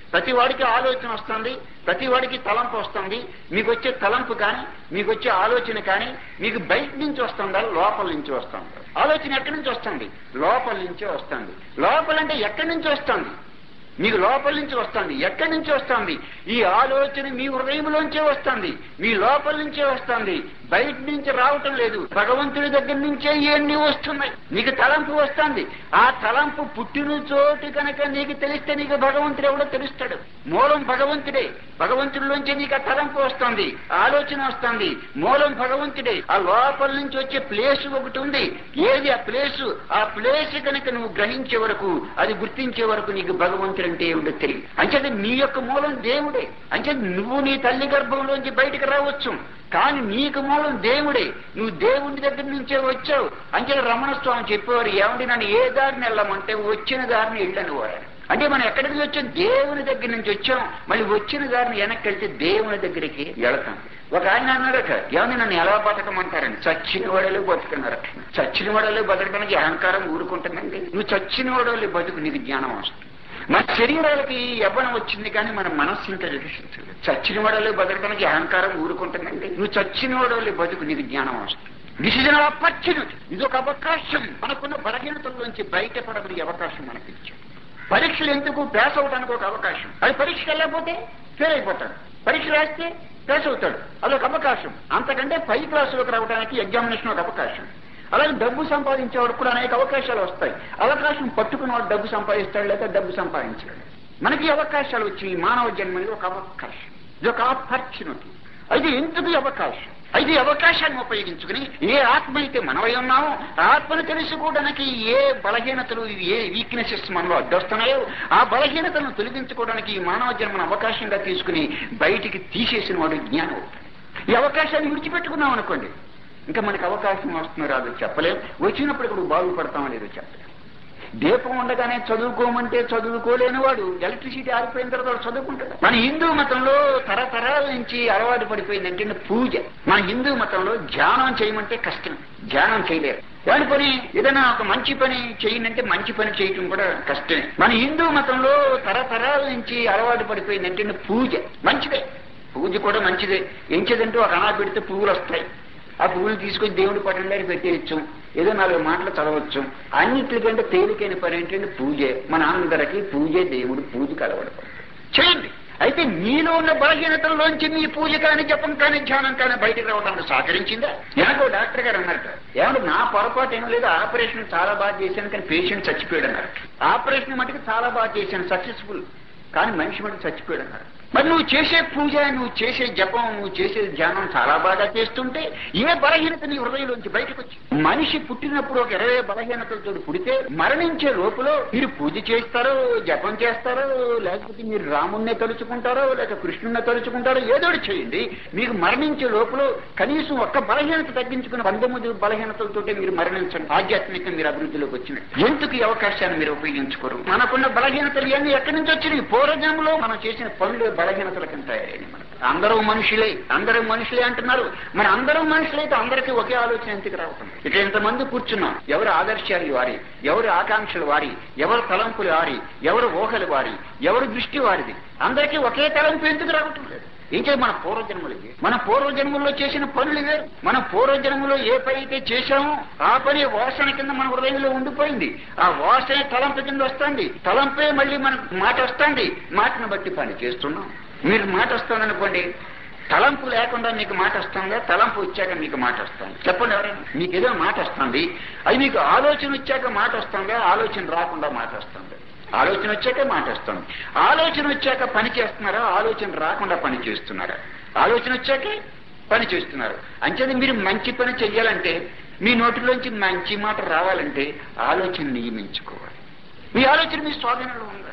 ప్రతి వాడికి ఆలోచన వస్తుంది, ప్రతి వాడికి తలంపు వస్తుంది. మీకు వచ్చే తలంపు కానీ మీకు వచ్చే ఆలోచన కానీ మీకు బయట నుంచి వస్తుందా లోపల నుంచి వస్తుందా? ఆలోచన ఎక్కడి నుంచి వస్తుంది? లోపల నుంచే వస్తుంది. లోపలంటే ఎక్కడి నుంచి వస్తుంది? మీకు లోపల నుంచి వస్తుంది. ఎక్కడి నుంచి వస్తుంది? ఈ ఆలోచన మీ హృదయంలోంచే వస్తుంది, మీ లోపల నుంచే వస్తుంది, బయట నుంచి రావటం లేదు. భగవంతుడి దగ్గర నుంచే ఇవన్నీ వస్తున్నాయి. నీకు తలంపు వస్తుంది. ఆ తలంపు పుట్టిన చోటు కనుక నీకు తెలిస్తే నీకు భగవంతుడు ఎవడో తెలుస్తాడు. మూలం భగవంతుడే. భగవంతుడిలోంచి నీకు ఆ తలంపు వస్తుంది, ఆలోచన వస్తుంది. మూలం భగవంతుడే. ఆ లోపల నుంచి వచ్చే ప్లేస్ ఒకటి ఉంది. ఏది ఆ ప్లేసు? ఆ ప్లేస్ కనుక నువ్వు గ్రహించే వరకు, అది గుర్తించే వరకు నీకు భగవంతుడు అంటే ఏమిటో తెలియదు. అంచేది నీ యొక్క మూలం దేవుడే. అంచేది నువ్వు నీ తల్లి గర్భంలోంచి బయటకు రావచ్చు, కానీ నీకు మూలం దేవుడే. నువ్వు దేవుడి దగ్గర నుంచే వచ్చావు. అంచేది రమణ స్వామి చెప్పేవారు, ఏమండి నన్ను ఏ దారిని వెళ్ళమంటే వచ్చిన దారిని వెళ్ళని వారు. అంటే మనం ఎక్కడికి నుంచి వచ్చాం? దేవుని దగ్గర నుంచి వచ్చాం. మళ్ళీ వచ్చిన దారిని వెనక్కి వెళ్తే దేవుని దగ్గరికి వెళతాం. ఒక ఆయన అన్నారట, ఏమని నన్ను ఎలా బతకమంటారని? చచ్చిన వాడలే బతుకున్నారట. చచ్చిన వాడలే బతకడానికి అహంకారం ఊరుకుంటుందండి. నువ్వు చచ్చిన వాడలే బతుకు, నీకు జ్ఞానం వస్తుంది. మన శరీరాలకి యవ్వనం వచ్చింది కానీ మన మనస్సు ఇంకా వికసించలేదు. చచ్చిన వాడలే బతకడానికి అహంకారం ఊరుకుంటుందండి. నువ్వు చచ్చిన వాడలే బతుకు, నీకు జ్ఞానం వస్తుంది. Decision opportunity. ఇది ఒక అవకాశం. మనకున్న బలహీనతల్లోంచి బయటపడబడి అవకాశం మనకి ఇచ్చాడు. పరీక్షలు ఎందుకు? పాస్ అవడానికి ఒక అవకాశం. అది పరీక్ష వెళ్ళకపోతే ఫెయిల్ అయిపోతాడు, పరీక్ష రాస్తే పాస్ అవుతాడు, అదొక అవకాశం. అంతకంటే పై క్లాసులోకి రావడానికి ఎగ్జామినేషన్ ఒక అవకాశం. అలాగే డబ్బు సంపాదించేవాడు కూడా అనేక అవకాశాలు వస్తాయి. అవకాశం పట్టుకున్నవాడు డబ్బు సంపాదిస్తాడు, లేక డబ్బు సంపాదించాడు. మనకి అవకాశాలు వచ్చి మానవ జన్మలో ఒక అవకాశం, ఇది ఒక ఆపర్చునిటీ. అది ఎందుకు అవకాశం? అయితే అవకాశాన్ని ఉపయోగించుకుని ఏ ఆత్మ అయితే మనమై ఉన్నామో ఆత్మను తెలుసుకోవడానికి ఏ బలహీనతలు, ఏ వీక్నెసెస్ మనలో అడ్డొస్తున్నాయో ఆ బలహీనతలను తొలగించుకోవడానికి ఈ మానవ జన్మను అవకాశంగా తీసుకుని బయటికి తీసేసిన వాడు జ్ఞానం. ఈ అవకాశాన్ని విడిచిపెట్టుకున్నాం అనుకోండి, ఇంకా మనకు అవకాశం వస్తుందో రాదో చెప్పలేం. వచ్చినప్పుడు ఇప్పుడు బాగుపడతామో లేదో చెప్పలేం. దీపం ఉండగానే చదువుకోమంటే చదువుకోలేని వాడు ఎలక్ట్రిసిటీ ఆరిపోయిన తర్వాత చదువుకుంటాడు. మన హిందూ మతంలో తరతరాల నుంచి అలవాటు పడిపోయిందంటే పూజ. మన హిందూ మతంలో ధ్యానం చేయమంటే కష్టం, ధ్యానం చేయలేరు. దాని పని ఏదైనా ఒక మంచి పని చేయంటే మంచి పని చేయటం కూడా కష్టమే. మన హిందూ మతంలో తరతరాల నుంచి అలవాటు పడిపోయిందంటే పూజ. మంచిదే, పూజ కూడా మంచిదే. ఎంచేదంటే ఒక అనా పెడితే పువ్వులు వస్తాయి, ఆ పువ్వులు తీసుకొని దేవుడి పట్టణంలో పెట్టేయచ్చు, ఏదో నాలుగు మాటలు చదవచ్చు. అన్నిటికంటే తేలికైన పని ఏంటంటే పూజే. మన అందరికీ పూజే దేవుడు, పూజకు అలవాటు చేయండి. అయితే మీలో ఉన్న బలహీనతల్లోంచి మీ పూజ కానీ జపం కానీ ధ్యానం కానీ బయటకు రావడానికి సహకరించిందా? నాకు డాక్టర్ గారు అన్నట్టు, ఏమంటే నా పొరపాటు ఏం లేదు, ఆపరేషన్ చాలా బాగా చేశాను కానీ పేషెంట్ చచ్చిపోయాడు అన్నారు. ఆపరేషన్ మటుకు చాలా బాగా చేశాను, సక్సెస్ఫుల్, కానీ మనిషి మటుకు చచ్చిపోయాడు అన్నారు. మరి నువ్వు చేసే పూజ, నువ్వు చేసే జపం, నువ్వు చేసే ధ్యానం చాలా బాగా చేస్తుంటే ఏ బలహీనత నీ హృదయంలోంచి బయటకు వచ్చి. మనిషి పుట్టినప్పుడు ఒక ఇరవై బలహీనతలతో పుడితే మరణించే లోపల మీరు పూజ చేస్తారో, జపం చేస్తారో, లేకపోతే మీరు రాముణ్ణే తలుచుకుంటారో, లేక కృష్ణున్నే తలుచుకుంటారో, ఏదో చేయండి. మీకు మరణించే లోపల కనీసం ఒక్క బలహీనత తగ్గించుకున్న పంతొమ్మిది బలహీనతలతో మీరు మరణించండి. ఆధ్యాత్మికంగా మీరు అభివృద్ధిలోకి వచ్చినట్టు. ఎందుకు ఈ అవకాశాన్ని మీరు ఉపయోగించుకోరు? మనకున్న బలహీనతలు ఇవన్నీ ఎక్కడి నుంచి వచ్చినాయి? పూర్వజన్మలో మనం చేసిన పనులు బలహీనతల కింద తయారైంది. మనకు అందరూ మనుషులే, అందరూ మనుషులే అంటున్నారు. మరి అందరూ మనుషులైతే అందరికీ ఒకే ఆలోచన ఎందుకు రావటం? ఇక ఇంతమంది కూర్చున్నాం, ఎవరు ఆదర్శాలు వారి, ఎవరు ఆకాంక్షలు వారి, ఎవరు తలంపులు వారి, ఎవరు ఊహలు వారి, ఎవరు దృష్టి వారిది. అందరికీ ఒకే తలంపు ఎందుకు రావటం లేదు? ఇంకే మన పూర్వజన్మలకి, మన పూర్వజన్మల్లో చేసిన పనులు వేరు. మన పూర్వజన్మలో ఏ పని అయితే చేశామో ఆ పని వాసన కింద మన హృదయంలో ఉండిపోయింది. ఆ వాసన తలంపు కింద వస్తుంది, తలంపే మళ్ళీ మనకు మాట వస్తుంది, మాటను బట్టి పని చేస్తున్నాం. మీరు మాట వస్తుందనుకోండి, తలంపు లేకుండా మీకు మాట వస్తుందా? తలంపు వచ్చాక మీకు మాట వస్తుంది? చెప్పండి ఎవరైనా. మీకు ఏదో మాట వస్తుంది, అది మీకు ఆలోచన వచ్చాక మాట వస్తుందా? ఆలోచన రాకుండా మాట వస్తుంది? ఆలోచన వచ్చాక మాట వస్తుంది. ఆలోచన వచ్చాక పని చేస్తున్నారా? ఆలోచన రాకుండా పని చేస్తున్నారా? ఆలోచన వచ్చాకే పని చేస్తున్నారు. అంచేది మీరు మంచి పని చెయ్యాలంటే, మీ నోటిలోంచి మంచి మాట రావాలంటే ఆలోచన నియమించుకోవాలి. మీ ఆలోచన మీ స్వాధీనంలో ఉందా?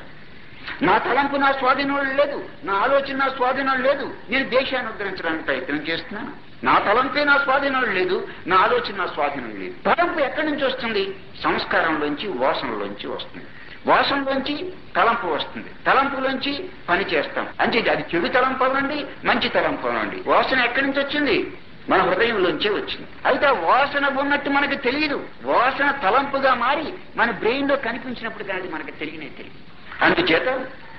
నా తలంపు నా స్వాధీనంలో లేదు, నా ఆలోచన నా స్వాధీనంలో లేదు, నేను దేశాన్ని ఉద్ధరించడానికి ప్రయత్నం చేస్తున్నాను. నా తలంపే నా స్వాధీనంలో లేదు, నా ఆలోచన నా స్వాధీనం లేదు. తలంపు ఎక్కడి నుంచి వస్తుంది? సంస్కారంలోంచి, వాసనలోంచి వస్తుంది. వాసనలోంచి తలంపు వస్తుంది, తలంపులోంచి పని చేస్తాం. అంటే అది చెడు తలంపు అవ్వండి, మంచి తలంపు అవ్వండి. వాసన ఎక్కడి నుంచి వచ్చింది? మన హృదయంలోంచే వచ్చింది. అయితే ఆ వాసన ఉన్నట్టు మనకు తెలియదు. వాసన తలంపుగా మారి మన బ్రెయిన్ లో కనిపించినప్పుడు కానీ మనకు తెలియనే తెలియదు. అందుచేత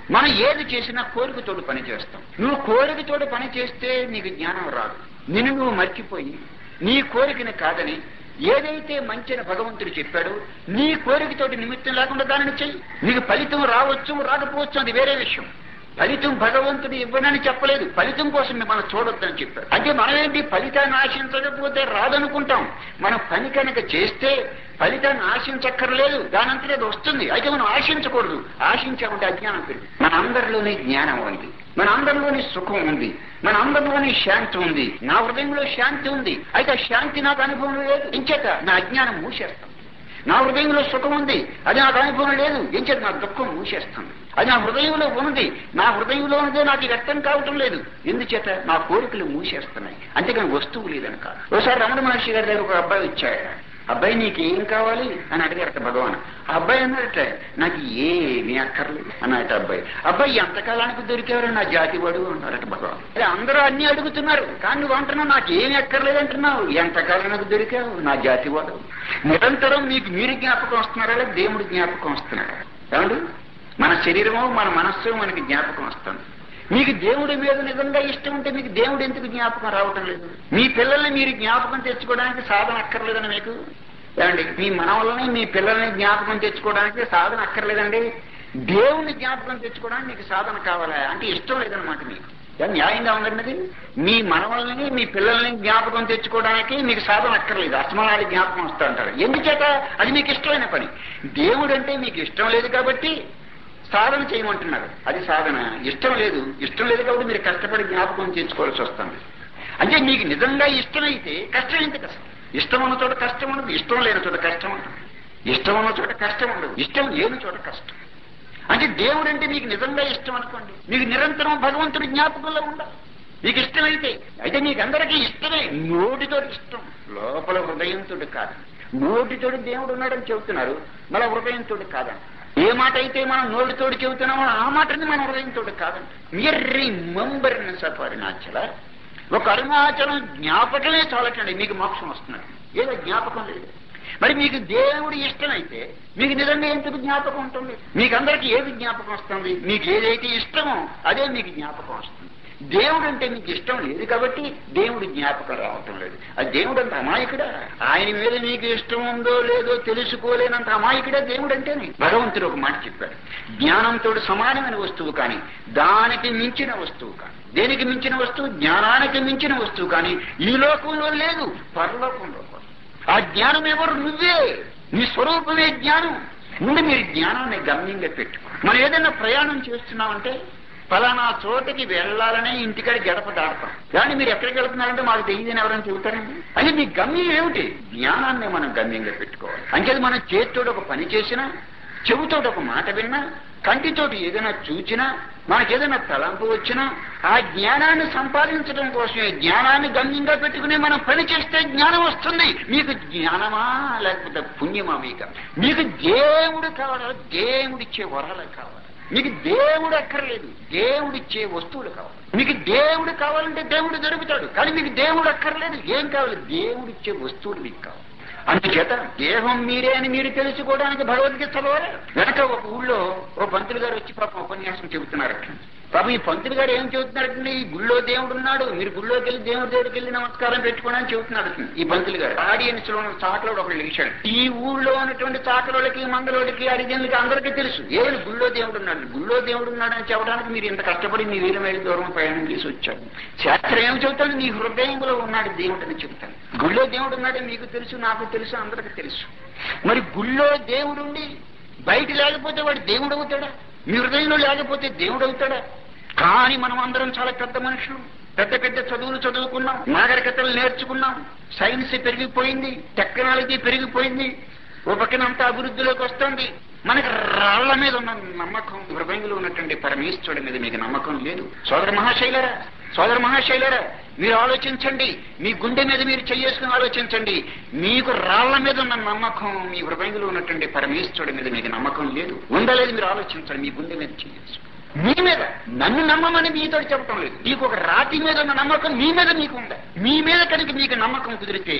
మనం ఏది చేసినా కోరికతోటి పని చేస్తాం. నువ్వు కోరికతోటి పని చేస్తే నీకు జ్ఞానం రాదు. నిన్ను నువ్వు మర్చిపోయి నీ కోరికని కాదని ఏదైతే మంచిని భగవంతుడు చెప్పాడో నీ కోరికతోటి నిమిత్తం లేకుండా దానిని చెయ్యి. నీకు ఫలితం రావచ్చు రాకపోవచ్చు, అది వేరే విషయం. ఫలితం భగవంతుడు ఇవ్వనని చెప్పలేదు, ఫలితం కోసం మనం చూడొద్దని చెప్పారు. అంటే మనం ఏంటి, ఫలితాన్ని ఆశించకపోతే రాదనుకుంటాం. మనం పని కనుక చేస్తే ఫలితాన్ని ఆశించక్కర్లేదు, దానంతటే అది వస్తుంది. అయితే మనం ఆశించకూడదు. ఆశించామంటే అజ్ఞానం పెరిగి. మన అందరిలోని జ్ఞానం ఉంది, మన అందరిలోని సుఖం ఉంది, మన అందరిలోని శాంతి ఉంది. నా హృదయంలో శాంతి ఉంది, అయితే ఆ శాంతి నాకు అనుభవం లేదు, ఇంచేత నా అజ్ఞానం మూసేస్తాం. నా హృదయంలో సుఖం ఉంది, అది నాకు అనుభవం లేదు, ఇంచేత నా దుఃఖం మూసేస్తుంది. అది నా హృదయంలో ఉన్నది, నా హృదయంలో ఉన్నదే నాకు వ్యక్తం కావటం లేదు, ఎందుచేత నా కోరికలు మూసేస్తున్నాయి. అంతేకాని వస్తువు లేదని కాదు. ఒకసారి రమణ మహర్షి గారి దగ్గర ఒక అబ్బాయి వచ్చాడు. అబ్బాయి నీకు ఏం కావాలి అని అడిగారట భగవాన్. ఆ అబ్బాయి అన్నారట నాకు ఏమీ అక్కర్లేదు అన్నట అబ్బాయి. అబ్బాయి ఎంతకాలానికి దొరికేవారు నా జాతి వాడు అన్నారట భగవాన్. అదే అందరూ అన్ని అడుగుతున్నారు, కానీ నువ్వు అంటున్నావు నాకు ఏమీ అక్కర్లేదు అంటున్నావు. ఎంతకాలానికి దొరికావు నా జాతి వాడు. నిరంతరం మీకు మీరు జ్ఞాపకం వస్తున్నారా, దేవుడు జ్ఞాపకం వస్తున్నారా? ఏమండి, మన శరీరము మన మనస్సు మనకి జ్ఞాపకం వస్తుంది. మీకు దేవుడి మీద నిజంగా ఇష్టం ఉంటే మీకు దేవుడు ఎందుకు జ్ఞాపకం రావటం లేదు? మీ పిల్లల్ని మీరు జ్ఞాపకం తెచ్చుకోవడానికి సాధన అక్కర్లేదని మీకు ఏమండి? మీ మనవలని మీ పిల్లల్ని జ్ఞాపకం తెచ్చుకోవడానికి సాధన అక్కర్లేదండి. దేవుణ్ణి జ్ఞాపకం తెచ్చుకోవడానికి మీకు సాధన కావాలా అంటే ఇష్టం లేదనమాట మీకు. న్యాయంగా ఉందండి. మీ మనవల్ని మీ పిల్లల్ని జ్ఞాపకం తెచ్చుకోవడానికి మీకు సాధన అక్కర్లేదు, అస్మనాడి జ్ఞాపకం వస్తూ అంటారు. ఎందుచేత అది మీకు ఇష్టమైన పని. దేవుడు అంటే మీకు ఇష్టం లేదు కాబట్టి సాధన చేయమంటున్నారు, అది సాధన. ఇష్టం లేదు, ఇష్టం లేదు కాబట్టి మీరు కష్టపడి జ్ఞాపకం తెచ్చుకోవాల్సి వస్తుంది. అంటే మీకు నిజంగా ఇష్టమైతే కష్టం ఎంత కష్టం. ఇష్టం ఉన్న చోట కష్టం ఉండదు, ఇష్టం లేని చోట కష్టం ఉండదు. ఇష్టం ఉన్న చోట కష్టం ఉండదు, ఇష్టం లేని చోట కష్టం. అంటే దేవుడు అంటే మీకు నిజంగా ఇష్టం అనుకోండి, మీకు నిరంతరం భగవంతుడి జ్ఞాపకంలో ఉండాలి. మీకు ఇష్టమైతే అయితే మీకు అందరికీ ఇష్టమే, నోటితో ఇష్టం, లోపల హృదయంతో కాదు. నోటితోటి దేవుడు ఉన్నాడని చెబుతున్నారు, మళ్ళీ హృదయంతో కాదండి. ఏ మాట అయితే మనం నోటితోటి చెబుతున్నామో ఆ మాటని మన హృదయంతో కాదండి. మీరు రిమెంబర్నెస్ ఆఫ్ అరుణాచల, ఒక అరుణాచలం జ్ఞాపకమే చాలటండి మీకు మోక్షం వస్తున్నారు. ఏదో జ్ఞాపకం లేదు. మరి మీకు దేవుడు ఇష్టమైతే మీకు నిజంగా ఎందుకు జ్ఞాపకం ఉంటుంది? మీకు అందరికీ ఏది జ్ఞాపకం వస్తుంది? మీకు ఏదైతే ఇష్టమో అదే మీకు జ్ఞాపకం వస్తుంది. దేవుడు అంటే మీకు ఇష్టం లేదు కాబట్టి దేవుడు జ్ఞాపకం రావటం లేదు. అది దేవుడు అంత అమాయకుడా? ఆయన మీద మీకు ఇష్టం ఉందో లేదో తెలుసుకోలేనంత అమాయకుడా దేవుడు అంటేనే. భగవంతుడు ఒక మాట చెప్పాడు, జ్ఞానంతో సమానమైన వస్తువు కానీ దానికి మించిన వస్తువు కానీ, దేనికి మించిన వస్తువు? జ్ఞానానికి మించిన వస్తువు కానీ ఈ లోకంలో లేదు, పరలోకంలో. ఆ జ్ఞానం ఎవరు? నువ్వే. నీ స్వరూపమే జ్ఞానం. ముందు మీరు జ్ఞానాన్ని గమ్యంగా పెట్టుకో. మనం ఏదైనా ప్రయాణం చేస్తున్నామంటే ఫలానా చోటకి వెళ్లాలనే ఇంటికాడ గడప దాడతాం, కానీ మీరు ఎక్కడికి వెళ్తున్నారంటే మాకు తెలియదని ఎవరైనా చెబుతారండి. అది మీ గమ్యం ఏమిటి? జ్ఞానాన్ని మనం గమ్యంగా పెట్టుకోవాలి. అంటే మనం చేతితోటి ఒక పని చేసినా, చెవుతోటి ఒక మాట విన్నా, కంటితోటి ఏదైనా చూచినా, మనకేదైనా తలంపు వచ్చినా ఆ జ్ఞానాన్ని సంపాదించడం కోసమే, జ్ఞానాన్ని గమ్యంగా పెట్టుకుని మనం పని చేస్తే జ్ఞానం వస్తుంది. మీకు జ్ఞానమా లేకపోతే పుణ్యమా? మీకు మీకు దేవుడు కావాలా? దేవుడిచ్చే వరాలు కావాలి. మీకు దేవుడు అక్కర్లేదు, దేవుడిచ్చే వస్తువులు కావాలి. మీకు దేవుడు కావాలంటే దేవుడు దొరుకుతాడు, కానీ మీకు దేవుడు అక్కర్లేదు. ఏం కావాలి? దేవుడిచ్చే వస్తువులు మీకు కావాలి. అందుచేత దేహం మీరే అని మీరు తెలుసుకోవడానికి భగవద్గీత చదవాలి. వెనక ఒక ఊళ్ళో ఓ పంతులు గారు వచ్చి పాపం ఉపన్యాసం చెబుతున్నారట. పాపం ఈ పంతులు గారు ఏం చెబుతున్నారంటే, ఈ గుళ్ళో దేవుడు ఉన్నాడు, మీరు గుళ్ళోకి వెళ్ళి దేవుడి దగ్గరికి వెళ్ళి నమస్కారం పెట్టుకోండి అని చెబుతున్నాడు ఈ పంతులు గారు. ఆడియన్స్ లో ఉన్న చాకలోడు ఒకళ్ళు లేచాడు. ఈ ఊళ్ళో ఉన్నటువంటి చాకలోడికి, మంగళోడికి, అడిజనులకి అందరికీ తెలుసు ఏమి గుళ్ళో దేవుడు ఉన్నాడు. గుళ్ళో దేవుడు ఉన్నాడు అని చెప్పడానికి మీరు ఇంత కష్టపడి మీ వేల మైలు దూరం ప్రయాణం చేసి వచ్చాడు. శాస్త్రం ఏం చెబుతాడు? నీ హృదయంలో ఉన్నాడు దేవుడు అని చెబుతాడు. గుళ్ళో దేవుడు ఉన్నాడని మీకు తెలుసు, నాకు తెలుసు, అందరికీ తెలుసు. మరి గుళ్ళో దేవుడుండి బయట లేకపోతే వాడు దేవుడు అవుతాడా? మీ హృదయంలో లేకపోతే దేవుడు అవుతాడా? కానీ మనం అందరం చాలా పెద్ద మనుషులు, పెద్ద పెద్ద చదువులు చదువుకున్నాం, నాగరికతలు నేర్చుకున్నాం, సైన్స్ పెరిగిపోయింది, టెక్నాలజీ పెరిగిపోయింది, ఓ పక్కన అంతా అభివృద్ధిలోకి వస్తుంది. మనకి రాళ్ల మీద ఉన్న నమ్మకం, హృదయంలో ఉన్నటువంటి పరమేశ్వరుడి మీద మీకు నమ్మకం లేదు. సోదర మహాశైలరా, సోదర మహాశైలరా, మీరు ఆలోచించండి. మీ గుండె మీద మీరు చెయ్యేసుకుని ఆలోచించండి. మీకు రాళ్ల మీద ఉన్న నమ్మకం, మీ హృదయంలో ఉన్నటువంటి పరమేశ్వరుడి మీద మీకు నమ్మకం లేదు. ఉండలేదు, మీరు ఆలోచించండి. మీ గుండె మీద చెయ్యేసు మీ మీద. నన్ను నమ్మమని మీతో చెప్పడం లేదు. మీకు ఒక రాతి మీద ఉన్న నమ్మకం మీ మీద మీకు ఉందా? మీ మీద కనుక మీకు నమ్మకం కుదిరితే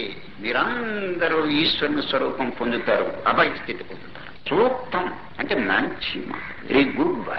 మీరందరూ ఈశ్వరుని స్వరూపం పొందుతారు, అభయ స్థితి పొందుతారు. సూక్తం అంటే మంచి మాట, very good word.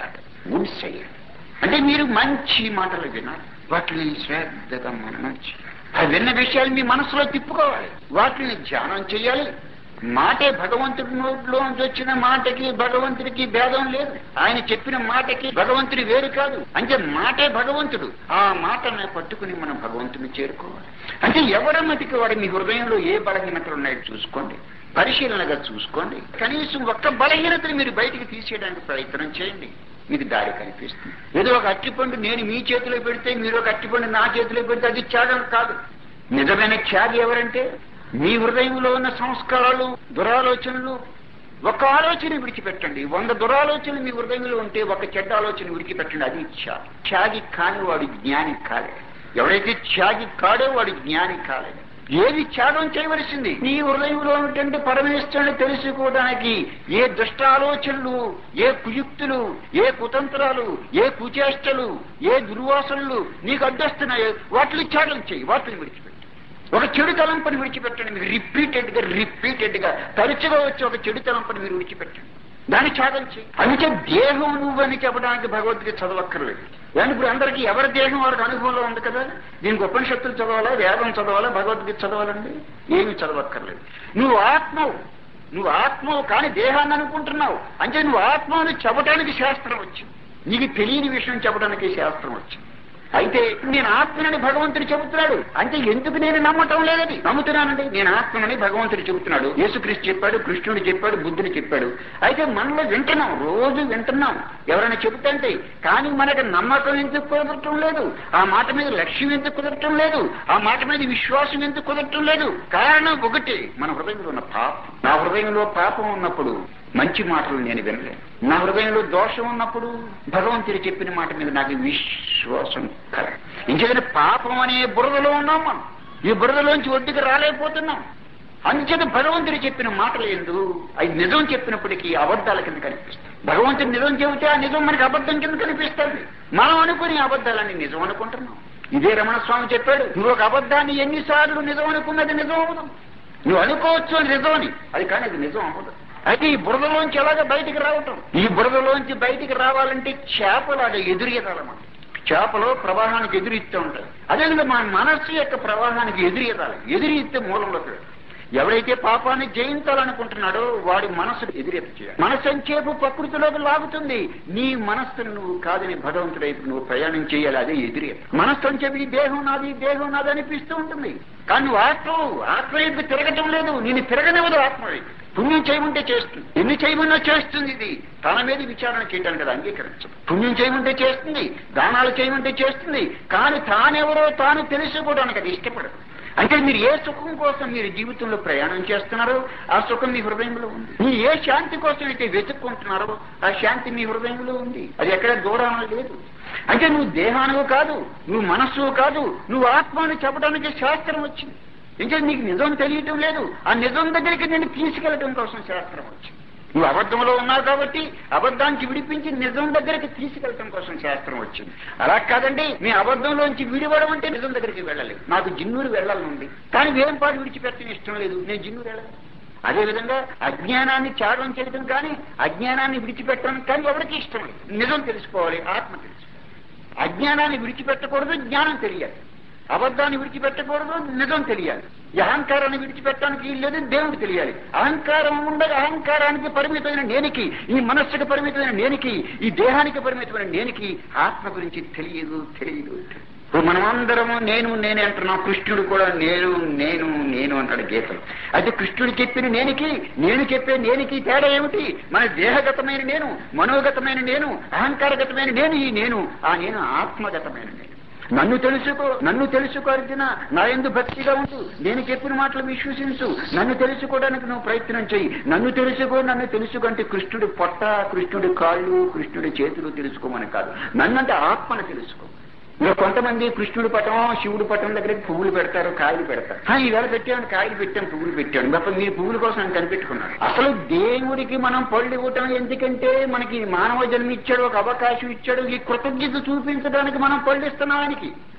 Good silence అంటే మీరు మంచి మాటలు వినాలి, వాటిని శ్రద్ధగా మననం చేయాలి. ఆ విన్న విషయాలు మీ మనసులో తిప్పుకోవాలి, వాటిని ధ్యానం చేయాలి. మాటే భగవంతుడి నోట్లో నుంచి వచ్చిన మాటకి భగవంతుడికి భేదం లేదు. ఆయన చెప్పిన మాటకి భగవంతుడి వేరు కాదు. అంటే మాటే భగవంతుడు. ఆ మాటను పట్టుకుని మనం భగవంతుని చేరుకోవాలి. అంటే ఎవరమ్మటికి వాడు మీ హృదయంలో ఏ బలహీనతలు ఉన్నాయో చూసుకోండి, పరిశీలనగా చూసుకోండి. కనీసం ఒక్క బలహీనతను మీరు బయటికి తీసేయడానికి ప్రయత్నం చేయండి, మీకు దారి కనిపిస్తుంది. ఏదో ఒక అట్టిపండు నేను మీ చేతిలో పెడితే, మీరు ఒక అట్టిపండు నా చేతిలో పెడితే అది త్యాగం కాదు. నిజమైన త్యాగి ఎవరంటే మీ హృదయంలో ఉన్న సంస్కారాలు, దురాలోచనలు, ఒక ఆలోచన విడిచిపెట్టండి. వంద దురాలోచనలు మీ హృదయంలో ఉంటే ఒక చెడ్డ ఆలోచన విడిచిపెట్టండి. అది త్యాగి. త్యాగి కాని వాడు జ్ఞాని కాలేదు. ఎవరైతే త్యాగి కాడో వాడు జ్ఞాని కాలేదు. ఏది త్యాగం చేయవలసింది? నీ హృదయంలో ఉన్నటువంటి పరమేశ్వరుని తెలుసుకోవడానికి ఏ దుష్ట ఆలోచనలు, ఏ కుయుక్తులు, ఏ కుతంత్రాలు, ఏ కుచేష్టలు, ఏ దుర్వాసనలు నీకు అడ్డొస్తున్నాయో వాటిని త్యాగం చేయి, వాటిని విడిచిపెట్టు. ఒక చెడు తలంపని విడిచిపెట్టండి. మీరు రిపీటెడ్ గా రిపీటెడ్ గా తరచుగా వచ్చి ఒక చెడు తలంపని మీరు విడిచిపెట్టండి, దాన్ని త్యాగం చేయి. అందుకే దేహం నువ్వని చెప్పడానికి భగవద్గీత చదవక్కర్లేదు. కానీ ఇప్పుడు అందరికీ ఎవరి దేహం వారికి అనుభవంలో ఉంది కదా. దీనికి ఉపనిషత్తులు చదవాలా, వేదం చదవాలా, భగవద్గీత చదవాలండి? ఏమి చదవక్కర్లేదు. నువ్వు ఆత్మవు, నువ్వు ఆత్మవు కానీ దేహాన్ని అనుకుంటున్నావు. అంటే నువ్వు ఆత్మని చెప్పడానికి శాస్త్రం వచ్చింది, నీకు తెలియని విషయం చెప్పడానికి శాస్త్రం వచ్చింది. అయితే నేను ఆత్మనని భగవంతుడు చెబుతున్నాడు అంటే ఎందుకు నేను నమ్మటం లేదని నమ్ముతున్నానండి. నేను ఆత్మనని భగవంతుడు చెబుతున్నాడు, యేసుక్రీస్తు చెప్పాడు, కృష్ణుడు చెప్పాడు, బుద్ధుడు చెప్పాడు. అయితే మనలో వింటున్నాం, రోజు వింటున్నాం ఎవరైనా చెబుతుంటే. కానీ మనకు నమ్మకం ఎందుకు కుదరటం లేదు? ఆ మాట మీద లక్ష్యం ఎందుకు కుదరటం లేదు? ఆ మాట మీద విశ్వాసం ఎందుకు కుదరటం లేదు? కారణం ఒకటి, మన హృదయంలో ఉన్న పాపం. నా హృదయంలో పాపం ఉన్నప్పుడు మంచి మాటలు నేను వినలేను. నా హృదయంలో దోషం ఉన్నప్పుడు భగవంతుడు చెప్పిన మాట మీద నాకు విశ్వాసం కలదు. ఇంకేదైనా పాపం అనే బురదలో ఉన్నాం మనం. ఈ బురదలోంచి ఒడ్డుకి రాలేకపోతున్నాం. అందుచేత భగవంతుడు చెప్పిన మాటలు ఎందు అవి నిజం చెప్పినప్పటికీ అబద్ధాల కింద కనిపిస్తాయి. భగవంతుడు నిజం చెబితే ఆ నిజం మనకి అబద్ధం కింద కనిపిస్తుంది. మనం అనుకుని అబద్ధాలన్నీ నిజం అనుకుంటున్నాం. ఇదే రమణ స్వామి చెప్పాడు, నువ్వు ఒక అబద్ధాన్ని ఎన్నిసార్లు నిజం అనుకున్నది నిజం అవ్వదు. నువ్వు అనుకోవచ్చు అని నిజం అని, అది కానీ అది నిజం అవ్వదు. అయితే ఈ బురదలోంచి ఎలాగ బయటికి రావటం? ఈ బురదలోంచి బయటికి రావాలంటే చేపలాగా ఎదురియదాలన్నమాట. చేపలు ప్రవాహానికి ఎదురిస్తూ ఉంటాయి. అదేవిధంగా మన మనస్సు యొక్క ప్రవాహానికి ఎదురియదాలి. ఎదురిస్తే మూలంలోకి ఎవరైతే పాపాన్ని జయించాలనుకుంటున్నాడో వాడి మనస్సును ఎదురెత్త చేయాలి. మనస్సు అంచేపు ప్రకృతిలోకి లాగుతుంది. నీ మనస్సును నువ్వు కాదని భగవంతుడి వైపు నువ్వు ప్రయాణం చేయాలి. అదే ఎదురెత్త. మనస్సు అని చెప్పి దేహం నాది, దేహం నాది అనిపిస్తూ ఉంటుంది. కానీ నువ్వు ఆత్మ ఆత్మ వైపు తిరగటం లేదు. నేను తిరగనివ్వదు ఆత్మ వైపు. పుణ్యం చేయమంటే చేస్తుంది, ఎన్ని చేయమన్నా చేస్తుంది. ఇది తన మీద విచారణ చేయడానికి అది అంగీకరించదు. పుణ్యం చేయమంటే చేస్తుంది, దానాలు చేయమంటే చేస్తుంది. కానీ తానెవరో తాను తెలుసుకోవడానికి అది ఇష్టపడదు. అంటే మీరు ఏ సుఖం కోసం మీరు జీవితంలో ప్రయాణం చేస్తున్నారో ఆ సుఖం మీ హృదయంలో ఉంది. మీరు ఏ శాంతి కోసం అయితే వెతుక్కుంటున్నారో ఆ శాంతి మీ హృదయంలో ఉంది. అది ఎక్కడ దూరాన లేదు. అంటే నువ్వు దేహానువు కాదు, నువ్వు మనస్సు కాదు, నువ్వు ఆత్మని చెప్పడానికి శాస్త్రం వచ్చింది. ఇంకా నీకు నిజం తెలియటం లేదు. ఆ నిజం దగ్గరికి నేను తీసుకెళ్లడం కోసం శాస్త్రం వచ్చింది. నువ్వు అబద్ధంలో ఉన్నావు కాబట్టి అబద్ధానికి విడిపించి నిజం దగ్గరికి తీసుకెళ్లడం కోసం శాస్త్రం వచ్చింది. అలా కాదండి, మీ అబద్ధంలోంచి విడివడం అంటే నిజం దగ్గరికి వెళ్ళాలి. నాకు జిన్నూరు వెళ్ళాలనుంది, కానీ వేరే పాటు విడిచిపెట్టడం ఇష్టం లేదు, నేను జిన్నూరు వెళ్ళాలి. అదేవిధంగా అజ్ఞానాన్ని త్యాగం చేయడం కానీ అజ్ఞానాన్ని విడిచిపెట్టడం కానీ ఎవరికి ఇష్టం లేదు. నిజం తెలుసుకోవాలి, ఆత్మ తెలుసుకోవాలి. అజ్ఞానాన్ని విడిచిపెట్టకూడదు, జ్ఞానం తెలియాలి. అబద్ధాన్ని విడిచిపెట్టకూడదు, నిజం తెలియాలి. ఈ అహంకారాన్ని విడిచిపెట్టడానికి లేదు, దేవుడు తెలియాలి. అహంకారం ఉండగా అహంకారానికి పరిమితమైన నేనికి, ఈ మనస్సుకు పరిమితమైన నేనికి, ఈ దేహానికి పరిమితమైన నేనికి ఆత్మ గురించి తెలియదు తెలియదు మనమందరము నేను నేనే అంటున్నాం. కృష్ణుడు కూడా నేను నేను నేను అంటాడు గీతలు. అయితే కృష్ణుడు చెప్పిన నేనికి, నేను చెప్పే నేనికి తేడా ఏమిటి? మన దేహగతమైన నేను, మనోగతమైన నేను, అహంకారగతమైన నేను, ఈ నేను ఆ నేను ఆత్మగతమైన నేను. నన్ను తెలుసుకో, నన్ను తెలుసుకో అర్జున, నా యందు భక్తిగా ఉంటూ నేను చెప్పిన మాటలు విశ్వసించు, నన్ను తెలుసుకోవడానికి నువ్వు ప్రయత్నం చెయ్యి. నన్ను తెలుసుకో, నన్ను తెలుసుకో అంటే కృష్ణుడి పొట్ట, కృష్ణుడి కాళ్ళు, కృష్ణుడి చేతులు తెలుసుకోమని కాదు, నన్నంటే ఆత్మను తెలుసుకో. ఇలా కొంతమంది కృష్ణుడి పటం, శివుడి పటం దగ్గరికి పువ్వులు పెడతారు, కాయలు పెడతారు. ఈవేళ పెట్టాను, కాయలు పెట్టాను, పువ్వులు పెట్టాను. గొప్ప మీరు పువ్వుల కోసం ఆయన కనిపెట్టుకున్నారు. అసలు దేవుడికి మనం పళ్ళు ఇవ్వటం ఎందుకంటే మనకి మానవ జన్మ ఇచ్చాడు, ఒక అవకాశం ఇచ్చాడు. ఈ కృతజ్ఞత చూపించడానికి మనం పళ్ళు ఇస్తున్నాం ఆయనకి.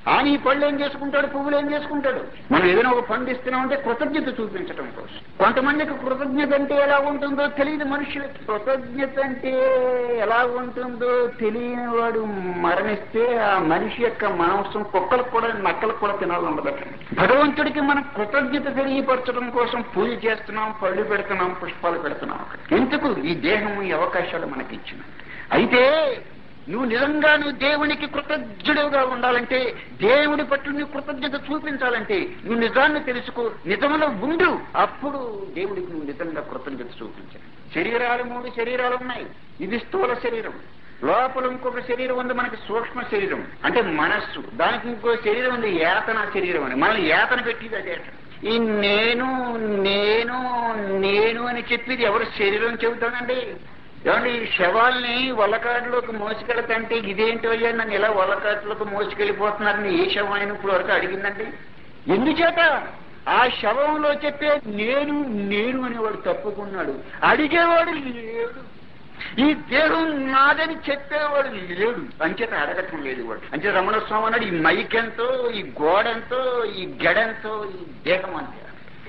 ఆయన ఈ పళ్ళు ఏం చేసుకుంటాడు, పువ్వులు ఏం చేసుకుంటాడు. మనం ఏదైనా ఒక పండు ఇస్తున్నామంటే కృతజ్ఞత చూపించడం కోసం. కొంతమందికి కృతజ్ఞత అంటే ఎలా ఉంటుందో తెలియదు మనుషులకి. కృతజ్ఞత అంటే ఎలా ఉంటుందో తెలియని వాడు మరణిస్తే ఆ మనిషి యొక్క మాంసం కుక్కలకు కూడా నక్కలకు కూడా తినాలన్నదట. భగవంతుడికి మనం కృతజ్ఞత తెలియపరచడం కోసం పూజ చేస్తున్నాం, పళ్ళు పెడుతున్నాం, పుష్పాలు పెడుతున్నాం. ఎందుకు? ఈ దేహము ఈ అవకాశాలు మనకి ఇచ్చిన. అయితే నువ్వు నిజంగా నువ్వు దేవునికి కృతజ్ఞుడుగా ఉండాలంటే, దేవుడి పట్ల నువ్వు కృతజ్ఞత చూపించాలంటే నువ్వు నిజాన్ని తెలుసుకో, నిజంలో ఉండు. అప్పుడు దేవుడికి నువ్వు నిజంగా కృతజ్ఞత చూపించాలి. శరీరాలు మూడు శరీరాలు ఉన్నాయి. ఇది స్థూల శరీరం. లోపల ఇంకొక శరీరం ఉంది మనకి, సూక్ష్మ శరీరం అంటే మనస్సు. దానికి ఇంకో శరీరం ఉంది, యాతన శరీరం అని. మనం యాతన పెట్టిది అదే. ఈ నేను నేను నేను అని చెప్పేది ఎవరు శరీరం చెబుతానండి? ఏమంటే ఈ శవాల్ని వల్లకాటులోకి మోసుకెళ్తాంటే ఇదేంటి అయ్యా నన్ను ఇలా వల్లకాటులోకి మోసుకెళ్ళిపోతున్నారని ఏ శవం ఆయన ఇప్పుడు వరకు అడిగిందండి? ఎందుచేత ఆ శవంలో చెప్పే నేను నేను అనేవాడు తప్పుకున్నాడు, అడిగేవాడు లేడు. ఈ దేహం నాదని చెప్పేవాడు లేడు, అంచేత అడగటం లేదు వాడు. అంచేత రమణ స్వామి అన్నాడు, ఈ మైకెంతో, ఈ గోడెంతో, ఈ గెడంతో, ఈ దేహం అంతే.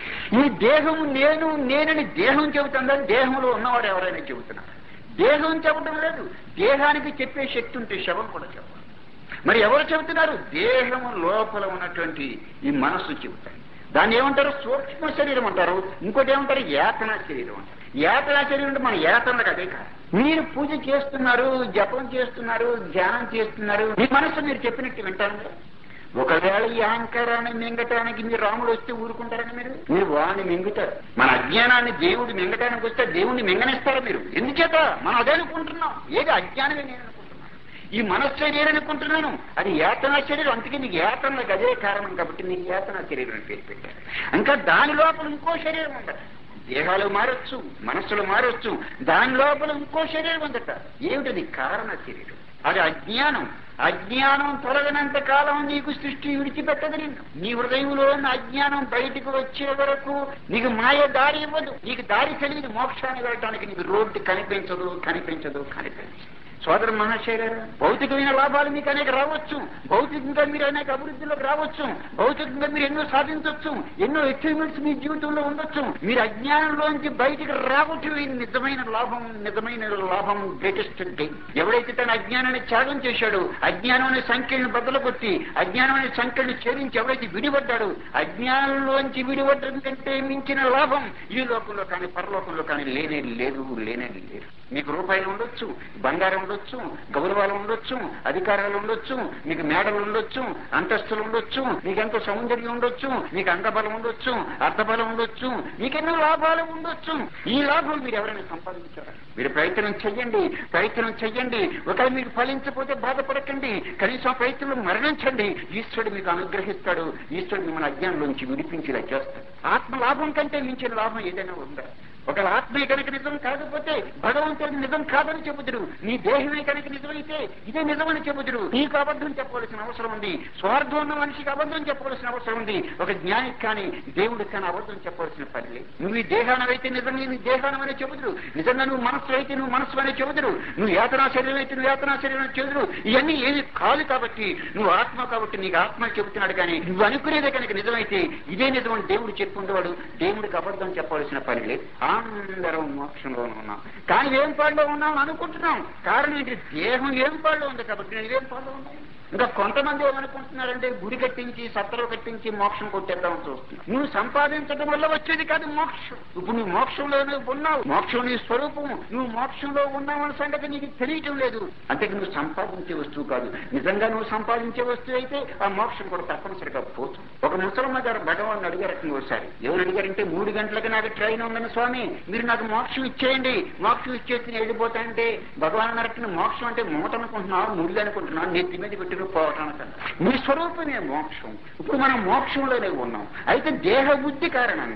ఈ దేహం నేను నేనని దేహం చెబుతుందని దేహంలో ఉన్నవాడు ఎవరైనా చెబుతున్నారు. దేహం చెప్పడం లేదు. దేహానికి చెప్పే శక్తి ఉంటే శవం కూడా చెప్పాలి. మరి ఎవరు చెబుతున్నారు? దేహము లోపల ఉన్నటువంటి ఈ మనస్సు చెబుతారు. దాన్ని ఏమంటారు? సూక్ష్మ శరీరం అంటారు. ఇంకోటి ఏమంటారు? యాతనా శరీరం అంటారు. యాతనా శరీరం అంటే మన యాతనకు అదే కాదు. మీరు పూజ చేస్తున్నారు, జపం చేస్తున్నారు, ధ్యానం చేస్తున్నారు, మీ మనస్సు మీరు చెప్పినట్టు వింటారు. ఒకవేళ ఈ అహంకారాన్ని మింగటానికి మీరు రాముడు వస్తే ఊరుకుంటారని మీరు మీరు వాడిని మింగుతారు. మన అజ్ఞానాన్ని దేవుడు మింగటానికి వస్తే దేవుణ్ణి మింగనిస్తారు మీరు. ఎందుచేత మనం అదే అనుకుంటున్నాం. ఏది అజ్ఞానమే నేను అనుకుంటున్నాను, ఈ మనస్సే నేను అనుకుంటున్నాను. అది యాతనా శరీరం. అందుకే నీకు యాతనకు అదే కారణం కాబట్టి నీకు యాతనా శరీరం పేరు పెట్టారు. ఇంకా దాని లోపల ఇంకో శరీరం ఉండదు. దేహాలు మారొచ్చు, మనస్సులు మారొచ్చు, దాని లోపల ఇంకో శరీరం ఉందట. ఏమిటది? కారణ శరీరం. అది అజ్ఞానం. అజ్ఞానం తొలగినంత కాలం నీకు సృష్టి విడిచిపెట్టదు. నిన్ను నీ హృదయంలో ఉన్న అజ్ఞానం బయటికి వచ్చే వరకు నీకు మాయ దారి ఇవ్వదు. నీకు దారి తెలియదు. మోక్షాన్ని వెళ్ళటానికి నీకు రోడ్డు కనిపించదు కనిపించదు కనిపించదు. సోదర మహాశైలారా, భౌతికమైన లాభాలు మీకు అనేక రావచ్చు, భౌతికంగా మీరు అనేక అభివృద్ధిలోకి రావచ్చు, భౌతికంగా మీరు ఎన్నో సాధించవచ్చు, ఎన్నో అచీవ్మెంట్స్ మీ జీవితంలో ఉండొచ్చు. మీరు అజ్ఞానంలోంచి బయటికి రావచ్చు. నిజమైన లాభం, నిజమైన లాభం గ్రేటెస్ట్ గెయిన్. ఎవడైతే తన అజ్ఞానాన్ని త్యాగం చేశాడో, అజ్ఞానం అనే సంఖ్యలను బద్దలుకొట్టి అజ్ఞానం అనే సంఖ్యలను ఛేదించి ఎవరైతే విడిపడ్డాడో, అజ్ఞానంలోంచి విడిపడ్డం కంటే మించిన లాభం ఈ లోకంలో కానీ పరలోకంలో కానీ లేనే లేదు లేనే లేదు. మీకు రూపాయలు ఉండొచ్చు, బంగారం ఉండొచ్చు, గౌరవాలు ఉండొచ్చు, అధికారాలు ఉండొచ్చు, మీకు మేడలు ఉండొచ్చు, అంతస్తులు ఉండొచ్చు, మీకెంతో సౌందర్యం ఉండొచ్చు, మీకు అంగబలం ఉండొచ్చు, అర్థబలం ఉండొచ్చు, మీకెన్నో లాభాలు ఉండొచ్చు. ఈ లాభం మీరు ఎవరైనా సంపాదించారా? మీరు ప్రయత్నం చెయ్యండి, ప్రయత్నం చెయ్యండి. ఒకవేళ మీకు ఫలించకపోతే బాధపడకండి, కనీసం ప్రయత్నంలో మరణించండి. ఈశ్వరుడు మీకు అనుగ్రహిస్తాడు. ఈశ్వరుడు మిమ్మల్ని అజ్ఞానంలోంచి విడిపించేలా చేస్తాడు. ఆత్మ లాభం కంటే మించిన లాభం ఏదైనా ఉందా? ఒక ఆత్మే కనుక నిజం కాకపోతే భగవంతుడికి నిజం కాదని చెబుతుడు. నీ దేహమే కనుక నిజమైతే ఇదే నిజమని చెబుతుడు. నీకు అబద్ధం చెప్పవలసిన అవసరం ఉంది. స్వార్థం ఉన్న మనిషికి అబద్ధం చెప్పవలసిన అవసరం ఉంది. ఒక జ్ఞానికి కానీ దేవుడికి కానీ అబద్ధం చెప్పవలసిన పని లేదు. నువ్వు ఈ దేహానమైతే నిజంగా నీ దేహానం అనే చెబుతుడు. నిజంగా నువ్వు మనస్సు అయితే నువ్వు మనస్సు అనే చెబుతుడు. నువ్వు యాతనా శరీరం అయితే నువ్వు యాతనా శరీరం అని చెబుతుడు. ఇవన్నీ ఏది కాదు కాబట్టి నువ్వు ఆత్మ కాబట్టి నీకు ఆత్మ చెబుతున్నాడు. కానీ నువ్వు అనుకునేదే కనుక నిజమైతే ఇదే నిజం అని దేవుడు చెప్పుకుంటేవాడు. దేవుడికి అబద్ధం చెప్పవలసిన పని లేదు. అందరం మోక్షంలో ఉన్నాం. కానీ ఏం పాడులో ఉన్నాం అనుకుంటున్నాం. కారణం ఏంటి? దేహం ఏం పాడులో ఉంది కాబట్టి నేను ఏం పాడులో ఉన్నాను. ఇంకా కొంతమంది ఏమనుకుంటున్నారంటే గుడి కట్టించి సత్తలు కట్టించి మోక్షం కొట్టేద్దామని చూస్తున్నావు. నువ్వు సంపాదించడం వల్ల వచ్చేది కాదు మోక్షం. ఇప్పుడు నువ్వు మోక్షంలోనే ఉన్నావు. మోక్షం నీ స్వరూపం. నువ్వు మోక్షంలో ఉన్నావన్న సంగతి నీకు తెలియటం లేదు. అంటే నువ్వు సంపాదించే వస్తువు కాదు. నిజంగా నువ్వు సంపాదించే వస్తువు అయితే ఆ మోక్షం కూడా తప్పనిసరిగా పోతుంది. ఒక ముసలమ్మ గారు భగవాన్ అడిగారట ఒకసారి. ఎవరు అడిగారంటే మూడు గంటలకు నాకు ట్రైన్ ఉందని స్వామి, మీరు నాకు మోక్షం ఇచ్చేయండి, మోక్షం ఇచ్చేసి నేను వెళ్ళిపోతానంటే భగవాన్ అన్నట్టు మోక్షం అంటే మూట అనుకుంటున్నావు, ముళ్ళు అనుకుంటున్నావు, నెత్తి మీద పెట్టి పోవటానికి నీ స్వరూపమే మోక్షం. ఇప్పుడు మనం మోక్షంలోనే ఉన్నాం. అయితే దేహ బుద్ధి కారణంగా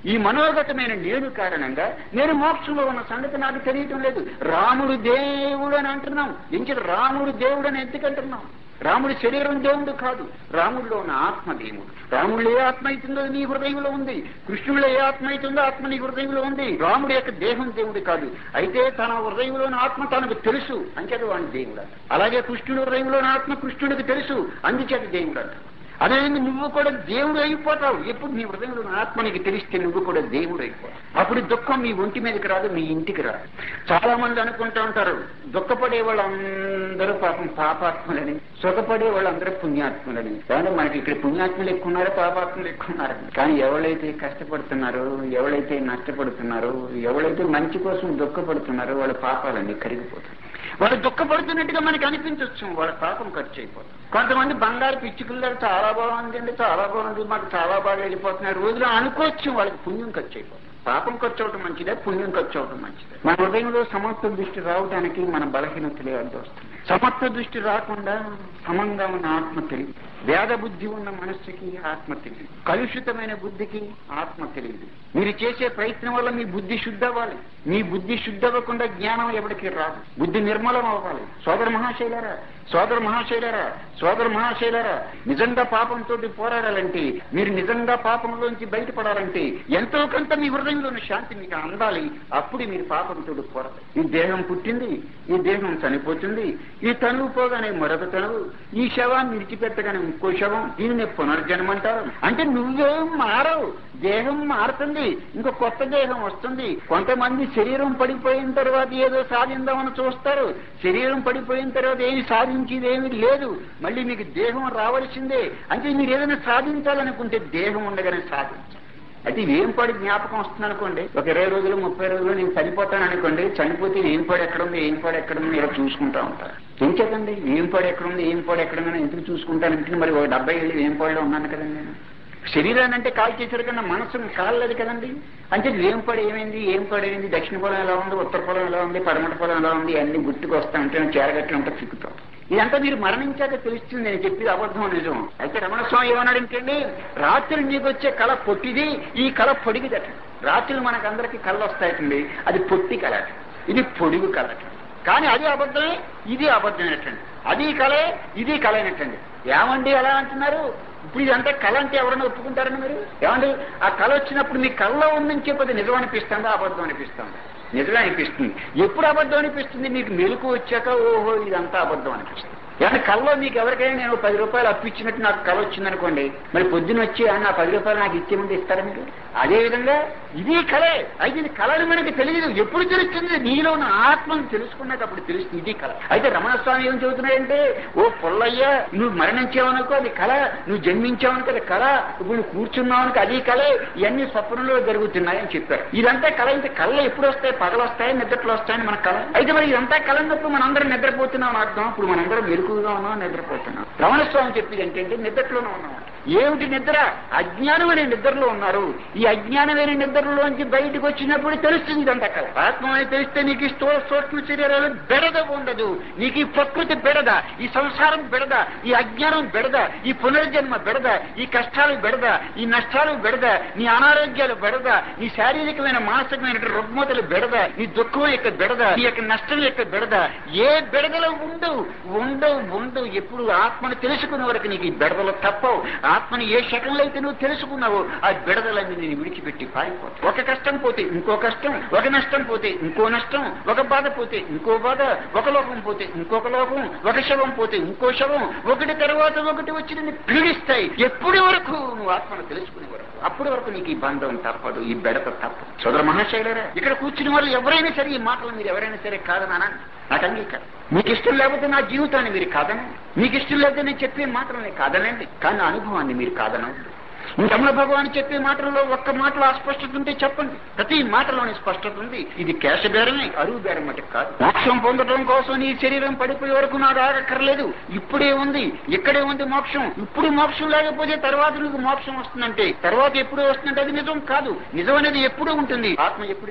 ఈ మనోగతమైన నేను కారణంగా నేను మోక్షంలో ఉన్న సంగతి నాకు తెలియటం లేదు. రాముడు దేవుడు అని అంటున్నాం. ఇంకే రాముడు దేవుడు అని ఎందుకంటున్నాం? రాముడి శరీరం దేవుడు కాదు, రాముడిలో ఉన్న ఆత్మ దేవుడు. రాముడిలో ఏ ఆత్మ అవుతుందో నీ హృదయంలో ఉంది, కృష్ణుడిలో ఏ ఆత్మ అవుతుందో ఆత్మ నీ హృదయంలో ఉంది. రాముడి యొక్క దేహం దేవుడు కాదు, అయితే తన హృదయంలోని ఆత్మ తనకు తెలుసు, అంచేత వాడి దేవుడు. అలాగే కృష్ణుడి హృదయంలోని ఆత్మ కృష్ణుడికి తెలుసు, అందుచేత దేవుడు అంట. అదే నువ్వు కూడా దేవుడు అయిపోతావు. ఎప్పుడు నీ హృదయంలో ఆత్మ నీకు తెలిస్తే నువ్వు కూడా దేవుడు అయిపోతావు. అప్పుడు దుఃఖం మీ ఒంటి మీదకి రాదు, మీ ఇంటికి రాదు. చాలా మంది అనుకుంటూ ఉంటారు దుఃఖపడే వాళ్ళందరూ పాపం పాపాత్ములని, సుఖపడే వాళ్ళందరూ పుణ్యాత్ములని. కానీ మనకి ఇక్కడ పుణ్యాత్ములు ఎక్కువ ఉన్నారో పాపాత్ములు ఎక్కువ ఉన్నారు. కానీ ఎవరైతే కష్టపడుతున్నారో, ఎవరైతే నష్టపడుతున్నారో, ఎవరైతే మంచి కోసం దుఃఖపడుతున్నారో వాళ్ళ పాపాలన్నీ కరిగిపోతాయి. వాళ్ళు దుఃఖపడుతున్నట్టుగా మనకి అనిపించవచ్చు, వాళ్ళ పాపం ఖర్చు అయిపోతుంది. కొంతమంది బంగారు పిచ్చుకున్నారు, చాలా బాగుంది అండి, చాలా బాగుంది, మాకు చాలా బాగా వెళ్ళిపోతున్నారు రోజులు అనుకోవచ్చు, వాళ్ళకి పుణ్యం ఖర్చు అయిపోతుంది. పాపం ఖర్చు అవటం మంచిదే, పుణ్యం ఖర్చు అవటం మంచిదే. మన హృదయంలో సమత్వ దృష్టి రావడానికి మన బలహీనతలే అడ్డు వస్తుంది. సమత్వ దృష్టి రాకుండా సమంగా ఉన్న ఆత్మ తెలియదు. వేద బుద్ధి ఉన్న మనస్సుకి ఆత్మ తెలియదు, కలుషితమైన బుద్ధికి ఆత్మ తెలియదు. మీరు చేసే ప్రయత్నం వల్ల మీ బుద్ధి శుద్ధి అవ్వాలి. మీ బుద్ధి శుద్ధి అవ్వకుండా జ్ఞానం ఎవరికి రాదు. బుద్ధి నిర్మలం అవ్వాలి. సోదర మహాశైలారా, సోదర మహాశైలారా, సోదర మహాశైలారా, నిజంగా పాపంతో పోరాడాలంటే, మీరు నిజంగా పాపంలోంచి బయటపడాలంటే ఎంతో కొంత మీ హృదయంలోని శాంతి మీకు అందాలి. అప్పుడు మీరు పాపంతో పోరాడాలి. ఈ దేహం పుట్టింది, ఈ దేహం చనిపోతుంది, ఈ తనువు పోగానే మరొక తనువు, ఈ శవాన్ని విడిచిపెట్టగానే ఇంకో శవం, దీనిని పునర్జన్మ అంటారు. అంటే నువ్వేం మారవు, దేహం మారుతుంది, ఇంకో కొత్త దేహం వస్తుంది. కొంతమంది శరీరం పడిపోయిన తర్వాత ఏదో సాధిందామని చూస్తారు, శరీరం పడిపోయిన తర్వాత ఏమి సాధించేది ఏమీ లేదు, మళ్ళీ మీకు దేహం రావాల్సిందే. అంటే మీరు ఏదైనా సాధించాలనుకుంటే దేహం ఉండగానే సాధించాలి. అయితే ఏం పడి జ్ఞాపకం వస్తుంది అనుకోండి, ఒక ఇరవై రోజులు ముప్పై రోజులు నేను చనిపోతాను అనుకోండి, చనిపోతే ఏం పడి ఎక్కడుంది ఏం పడి ఎక్కడుంది ఇలా చూసుకుంటా ఉంటారు. ఏం చేద్దండి, ఏం పడి ఎక్కడుంది ఏం పడి ఎక్కడుందని ఎందుకు చూసుకుంటానంటే, మరి ఒక డెబ్బై ఏళ్ళు ఏం పడిలో ఉన్నాను కదండి నేను. శరీరాన్ని అంటే కాల్ చేశారు కన్నా మనసును కాలలేదు కదండి. అంటే ఏం పడి ఏమైంది, ఏం పడేది, దక్షిణ పొలం ఎలా ఉంది, ఉత్తర పొలం ఎలా ఉంది, పడమట పొలం ఎలా ఉంది, అన్ని గుర్తుకు వస్తా ఉంటే చేరగట్టి ఉంటా చిక్కుతాం. ఇదంతా మీరు మరణించాక తెలుస్తుంది. నేను చెప్పేది అబద్ధం నిజం. అయితే రమణస్వామి ఏమన్నాడంటే, రాత్రి నీకు వచ్చే కళ పొట్టిది, ఈ కళ పొడిగిదట. రాత్రులు మనకందరికి కళ్ళు వస్తాయటండి, అది పొట్టి కళ, ఇది పొడుగు కళ. కానీ అది అబద్ధమే, ఇది అబద్ధమైనట్టండి. అది కళే, ఇది కళ అయినట్టండి. ఏమండి అలా అంటున్నారు? ఇప్పుడు ఇదంతా కళ అంటే ఎవరైనా ఒప్పుకుంటారని మీరు? ఏమండి ఆ కళ వచ్చినప్పుడు మీ కళ్ళలో ఉందని చెప్పది నిజం అనిపిస్తుందా, అబద్ధం అనిపిస్తుందా? నిజమే అనిపిస్తుంది. ఎప్పుడు అబద్ధం అనిపిస్తుంది? మీకు మెలకు వచ్చాక ఓహో ఇదంతా అబద్ధం అనిపిస్తుంది. ఏమంటే కళ్ళలో మీకు ఎవరికైనా నేను పది రూపాయలు అప్పు ఇచ్చినట్టు నాకు కళ వచ్చిందనుకోండి, మరి పొద్దున వచ్చి ఆ పది రూపాయలు నాకు ఇచ్చేమంటే ఇస్తారా మీరు? అదేవిధంగా ఇది కళే. అయితే ఇది కళని మనకి తెలియదు. ఎప్పుడు తెలుస్తుంది? నీలో ఉన్న ఆత్మను తెలుసుకున్నాక అప్పుడు తెలుస్తుంది ఇది కళ. అయితే రమణస్వామి ఏం చెబుతున్నాడంటే, ఓ పొల్లయ్య నువ్వు మరణించావనుకో అది కళ, నువ్వు జన్మించావనుకో అది కళ, ఇప్పుడు నువ్వు కూర్చున్నావనుకో అది కళే, ఇవన్నీ స్వప్నంలో జరుగుతున్నాయని చెప్పారు. ఇదంతా కళ. అయితే కళ ఎప్పుడు వస్తాయి? పగలు వస్తాయి, నిద్రలో వస్తాయని మన కళ. అయితే మరి ఇదంతా కళ అన్నప్పుడు మనందరం నిద్రపోతున్నాం అర్థం. ఇప్పుడు మనందరం మెలకుగా ఉన్నాం, నిద్రపోతున్నాం. రమణస్వామి చెప్పేది ఏంటంటే నిద్రలోనే ఉన్నాం. ఏమిటి నిద్ర? అజ్ఞానం అనే నిద్రలో ఉన్నారు. ఈ అజ్ఞానమైన నిద్రలోంచి బయటకు వచ్చినప్పుడు తెలుస్తుంది ఇదంతా కళ. ఆత్మ అని తెలిస్తే నీకు స్థూల సూక్ష్మ శరీరాలు బెడద ఉండదు, నీకు ఈ ప్రకృతి బెడద, ఈ సంసారం బెడద, ఈ అజ్ఞానం బెడద, ఈ పునర్జన్మ బెడద, ఈ కష్టాలు బెడద, ఈ నష్టాలు బెడద, నీ అనారోగ్యాలు బెడద, నీ శారీరకమైన మానసికమైన రుగ్మతలు బెడద, నీ దుఃఖం యొక్క బెడద, నీ యొక్క నష్టం యొక్క బెడద, ఏ బెడదలు ఉండవు ఉండవు ఉండవు ఎప్పుడు ఆత్మను తెలుసుకునే వరకు నీకు ఈ బెడదలు తప్పవు. ఆత్మని ఏ శకంలో అయితే నువ్వు తెలుసుకున్నావో ఆ బెడదలన్నీ నేను విడిచిపెట్టి పారిపోతావు. ఒక కష్టం పోతే ఇంకో కష్టం, ఒక నష్టం పోతే ఇంకో నష్టం, ఒక బాధ పోతే ఇంకో బాధ, ఒక లోకం పోతే ఇంకొక లోకం, ఒక శవం పోతే ఇంకో శవం, ఒకటి తర్వాత ఒకటి వచ్చి నిన్ను పీడిస్తాయి. ఎప్పటి వరకు నువ్వు ఆత్మను తెలుసుకునే వరకు, అప్పటి వరకు నీకు ఈ బంధం తప్పదు, ఈ బెడత తప్పదు. సోదర మహాశైలరా, ఇక్కడ కూర్చుని వాళ్ళు ఎవరైనా సరే ఈ మాటలు మీరు ఎవరైనా సరే కాదనా నాకు అంగీకారం. మీకు ఇష్టం లేకపోతే నా జీవితాన్ని మీరు కాదనండి, మీకు ఇష్టం లేకపోతే నేను చెప్పే మాటలని కాదనండి, కానీ నా అనుభవాన్ని మీరు కాదనండి. రమణ భగవాన్ చెప్పే మాటల్లో ఒక్క మాటలో అస్పష్టత ఉంటే చెప్పండి. ప్రతి మాటలోని స్పష్టత ఉంది. ఇది కేశ బేరమే, అరువు బేరం అంటే కాదు. మోక్షం పొందడం కోసం నీ శరీరం పడిపోయే వరకు నాకు ఆగక్కర్లేదు. ఇప్పుడే ఉంది, ఇక్కడే ఉంది మోక్షం. ఇప్పుడు మోక్షం లేకపోతే తర్వాత నీకు మోక్షం వస్తుందంటే, తర్వాత ఎప్పుడు వస్తుందంటే అది నిజం కాదు. నిజం అనేది ఎప్పుడూ ఉంటుంది. ఆత్మ ఎప్పుడు నిజమే.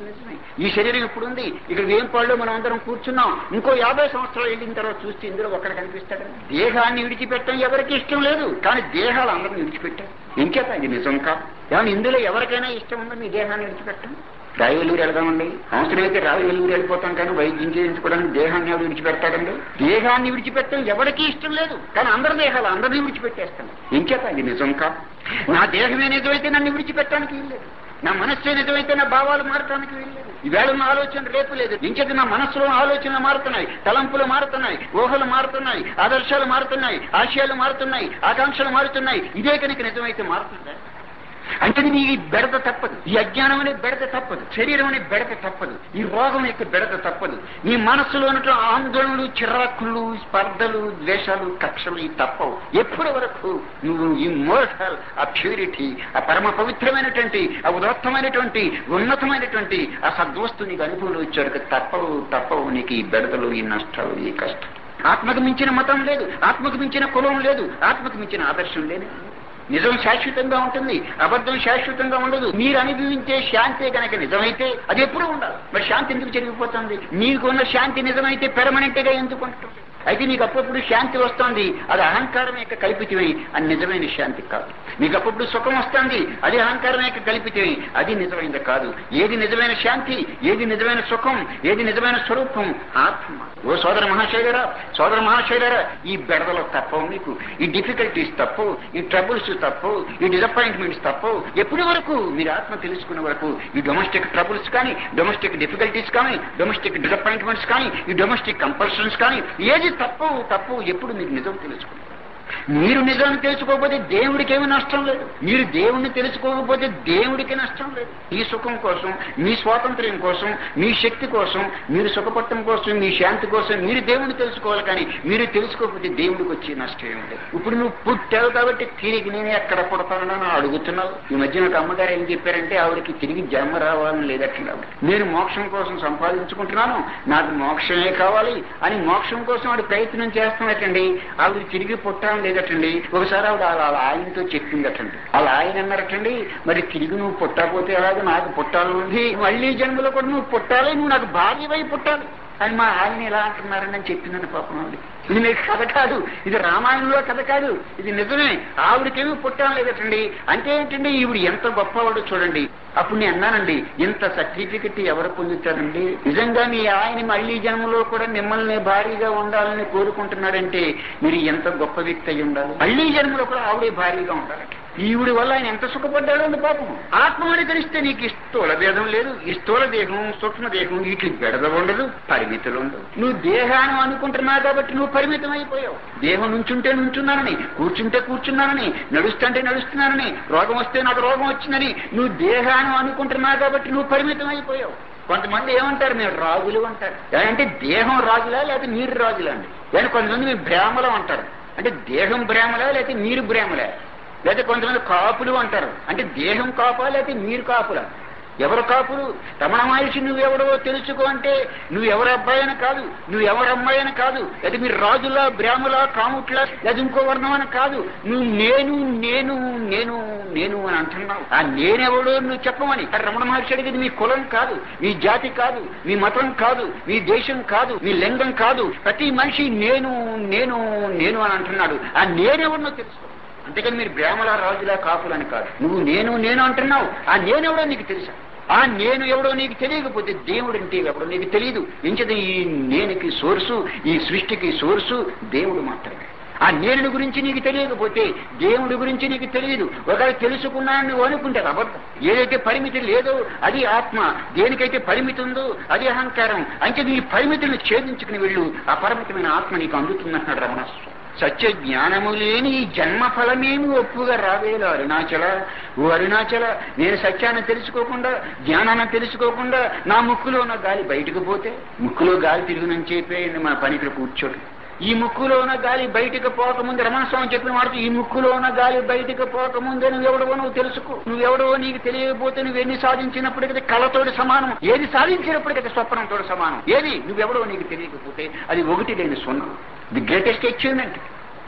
ఈ శరీరం ఇప్పుడు ఉంది, ఇక్కడ వేంపాళ్ళు మనం అందరం కూర్చున్నాం. ఇంకో యాభై సంవత్సరాలు వెళ్ళిన తర్వాత చూస్తే ఇందులో ఒక్కడ కనిపిస్తాడు. దేహాన్ని విడిచిపెట్టడం ఎవరికి ఇష్టం లేదు, కానీ దేహాలు అందరిని విడిచిపెట్టారు. ఇంకేత ఇది నిజం కాదు. కానీ ఇందులో ఎవరికైనా ఇష్టం ఉందని ఈ దేహాన్ని విడిచిపెట్టడం. రాయవెల్లూరు వెళ్దామండి, అవసరమైతే రాయవెల్లూరు వెళ్ళిపోతాం, కానీ వైద్యం చేయించుకోవడానికి దేహాన్ని ఎవరు విడిచిపెడతాడండి? దేహాన్ని విడిచిపెట్టడం ఎవరికీ ఇష్టం లేదు, కానీ అందరి దేహాలు అందరినీ విడిచిపెట్టేస్తాను. ఇంకేత ఇది నిజం కాదు. నా దేహమే నిజమైతే నన్ను విడిచిపెట్టడానికి వీల్లేదు, నా మనస్సే నిజమైతే నా భావాలు మారటానికి వీల్లేదు. ఈవేళ ఉన్న ఆలోచన రేపు లేదు. ఇంకేత నా మనస్సులో ఆలోచనలు మారుతున్నాయి, తలంపులు మారుతున్నాయి, ఊహలు మారుతున్నాయి, ఆదర్శాలు మారుతున్నాయి, ఆశయాలు మారుతున్నాయి, ఆకాంక్షలు మారుతున్నాయి. ఇదే కనుక నిజమైతే మారుతుందా? అంటే నీ బెడత తప్పదు, ఈ అజ్ఞానం అనే బెడత తప్పదు, శరీరం అనే బెడత తప్పదు, ఈ రోగం యొక్క బెడత తప్పదు. నీ మనస్సులో ఉన్న ఆందోళనలు, చిరాకులు, స్పర్ధలు, ద్వేషాలు, కక్షలు ఈ తప్పవు. ఎప్పటి వరకు నువ్వు ఈ మోర్టల్, ఆ ప్యూరిటీ, ఆ పరమ పవిత్రమైనటువంటి, ఆ ఉదాత్తమైనటువంటి, ఉన్నతమైనటువంటి ఆ సద్వస్తు నీకు అనుభవంలో వచ్చారు తప్పవు తప్పవు నీకు ఈ బెడతలు, ఈ నష్టాలు, ఈ కష్టం. ఆత్మకు మించిన మతం లేదు, ఆత్మకు మించిన కులం లేదు, ఆత్మకు మించిన ఆదర్శం లేదు. నిజం శాశ్వతంగా ఉంటుంది, అబద్ధం శాశ్వతంగా ఉండదు. మీరు అనుభవించే శాంతి కనుక నిజమైతే అది ఎప్పుడూ ఉండాలి. మరి శాంతి ఎందుకు చెరిగిపోతుంది? నీకున్న శాంతి నిజమైతే పెర్మనెంట్ గా ఎందుకు ఉంటుంది? అయితే నీకు అప్పుడప్పుడు శాంతి వస్తుంది, అది అహంకారం యొక్క కల్పితమై, అది నిజమైన శాంతి కాదు. నీకు అప్పుడప్పుడు సుఖం వస్తుంది, అది అహంకారం యొక్క కల్పితమై, అది నిజమైనది కాదు. ఏది నిజమైన శాంతి, ఏది నిజమైన సుఖం, ఏది నిజమైన స్వరూపం? ఆత్మ. ఓ సోదర మహాశైలరా, సోదర మహాశైలరా, ఈ బెడదలు తప్పవు మీకు, ఈ డిఫికల్టీస్ తప్పు, ఈ ట్రబుల్స్ తప్పు, ఈ డిసప్పాయింట్మెంట్స్ తప్పు. ఎప్పటి వరకు మీరు ఆత్మ తెలుసుకున్న వరకు ఈ డొమెస్టిక్ ట్రబుల్స్ కానీ, డొమెస్టిక్ డిఫికల్టీస్ కానీ, డొమెస్టిక్ డిసప్పాయింట్మెంట్స్ కానీ, ఈ డొమెస్టిక్ కంపల్షన్స్ కానీ, ఏది తప్పు తప్పు ఎప్పుడు మీకు నిజం తెలుసుకుంటారు. మీరు నిజాన్ని తెలుసుకోకపోతే దేవుడికి ఏమి నష్టం లేదు, మీరు దేవుణ్ణి తెలుసుకోకపోతే దేవుడికి నష్టం లేదు. మీ సుఖం కోసం, మీ స్వాతంత్ర్యం కోసం, మీ శక్తి కోసం, మీరు సుఖపట్టం కోసం, మీ శాంతి కోసం మీరు దేవుణ్ణి తెలుసుకోవాలి. కానీ మీరు తెలుసుకోకపోతే దేవుడికి వచ్చే నష్టం ఏమి లేదు. ఇప్పుడు నువ్వు పుట్టావు కాబట్టి తిరిగి నేను ఎక్కడ పుడతానని అడుగుతున్నావు. ఈ మధ్య నాకు అమ్మగారు ఏం చెప్పారంటే, ఆవిడకి తిరిగి జన్మ రావాలని లేదట్లా, నేను మోక్షం కోసం సంపాదించుకుంటున్నాను, నాకు మోక్షమే కావాలి అని మోక్షం కోసం ఆవిడ ప్రయత్నం చేస్తున్నట్టండి. ఆవిడ తిరిగి పుట్టాలని లేదటండి. ఒకసారి ఆవిడ అలా ఆయనతో చెప్పిందటండి. అలా ఆయన అన్నారటండి, మరి తిరిగి నువ్వు పుట్టకపోతే అలాగే నాకు పుట్టాలి ఉంది, మళ్ళీ జన్మలో కూడా నువ్వు పుట్టాలి, నువ్వు నాకు భార్యవై పుట్టాలి అని మా ఆయన ఎలా అంటున్నారని అని చెప్పిందని పాపం ఆవిడ. ఇది మీకు కథ కాదు, ఇది రామాయణంలో కథ కాదు, ఇది నిజమే. ఆవిడకేమీ పుట్టాలి లేదటండి. అంటే ఏంటండి, ఈవిడ ఎంత గొప్పవాడో చూడండి. అప్పుడు నేను అన్నానండి, ఇంత సర్టిఫికెట్ ఎవరు పొందుతారండి? నిజంగా మీ ఆయన మళ్లీ జన్మలో కూడా మిమ్మల్ని భారీగా ఉండాలని కోరుకుంటున్నాడంటే మీరు ఎంత గొప్ప వ్యక్తి అయి ఉండాలి. మళ్లీ జన్మలో కూడా ఆవిడే భారీగా ఉండాలంటే ఈవిడి వల్ల ఆయన ఎంత సుఖపడ్డాడో అండి పాపం. ఆత్మని తెలిస్తే నీకు స్థూల భేదం లేదు, ఈ స్థూల దేహం, సూక్ష్మ దేహం, వీటికి బెడద ఉండదు, పరిమితులు ఉండవు. నువ్వు దేహాన్ని అనుకుంటున్నావు కాబట్టి నువ్వు పరిమితం అయిపోయావు. దేహం నుంచుంటే నుంచున్నానని, కూర్చుంటే కూర్చున్నానని, నడుస్తుంటే నడుస్తున్నానని, రోగం వస్తే నాకు రోగం వచ్చిందని నువ్వు దేహాన్ని అనుకుంటున్నావు కాబట్టి నువ్వు పరిమితం అయిపోయావు. కొంతమంది ఏమంటారు, మీరు రాజులు అంటారు. అంటే దేహం రాజులా లేకపోతే మీరు రాజులా అండి? కానీ కొంతమంది మీరు బ్రాహ్మలం అంటారు. అంటే దేహం బ్రాహ్మలా లేకపోతే మీరు బ్రాహ్మలా? లేకపోతే కొంతమంది కాపులు అంటారు. అంటే దేహం కాపా లేకపోతే మీరు కాపులా? ఎవరు కాపులు? రమణ మహర్షి నువ్వెవడో తెలుసుకో అంటే నువ్వెవరు అబ్బాయి అని కాదు, నువ్వెవరు అమ్మాయి అని కాదు, లేదా మీరు రాజులా, బ్రాహ్మలా, కాముట్లా, లేదా ఇంకో వర్ణం అని కాదు. నువ్వు నేను నేను నేను నేను అని అంటున్నావు. ఆ నేనెవడో నువ్వు చెప్పమని రమణ మహర్షి అడిగింది మీ కులం కాదు, మీ జాతి కాదు, మీ మతం కాదు, మీ దేశం కాదు, మీ లింగం కాదు. ప్రతి మనిషి నేను నేను నేను అని అంటున్నాడు. ఆ నేనెవడో తెలుసుకో. అంతేకాని మీరు బ్రాహ్మణ, రాజులా, కాపులని కాదు. నువ్వు నేను నేను అంటున్నావు. ఆ నేనెవడో నీకు తెలుసా? ఆ నేను ఎవడో నీకు తెలియకపోతే దేవుడు అంటే ఎవడో నీకు తెలియదు. ఇంచేత ఈ నేనుకి సోర్సు, ఈ సృష్టికి సోర్సు దేవుడు మాత్రమే. ఆ నేను గురించి నీకు తెలియకపోతే దేవుడి గురించి నీకు తెలియదు. ఒకవేళ తెలుసుకున్నాను నువ్వు అనుకుంటే అబద్ధం. ఏదైతే పరిమితి లేదో అది ఆత్మ, దేనికైతే పరిమితి ఉందో అది అహంకారం. అంటే నీ పరిమితులను ఛేదించుకుని వెళ్ళు, ఆ పరిమితమైన ఆత్మ నీకు అందుతుందన్నాడు రమణ. సత్య జ్ఞానము లేని ఈ జన్మ ఫలమేమి ఒప్పుగా రావేలు అరుణాచల. ఓ అరుణాచల, నేను సత్యాన్ని తెలుసుకోకుండా, జ్ఞానాన్ని తెలుసుకోకుండా నా ముక్కులో ఉన్న గాలి బయటకు పోతే, ముక్కులో గాలి తిరుగునని చెప్పేయండి మన పని ఇక్కడ కూర్చోడు. ఈ ముక్కులో ఉన్న గాలి బయటకు పోకముందు రమణ స్వామి చెప్పిన మాట, ఈ ముక్కులో ఉన్న గాలి బయటకు పోకముందే నువ్వెవడవో నువ్వు తెలుసుకో. నువ్వెవడవో నీకు తెలియకపోతే నువ్వెన్ని సాధించినప్పటికీ కళతోటి సమానం, ఏది సాధించినప్పటికీ స్వప్నంతో సమానం. ఏది నువ్వెవడో నీకు తెలియకపోతే అది ఒకటి లేని సున్నా. The greatest achievement.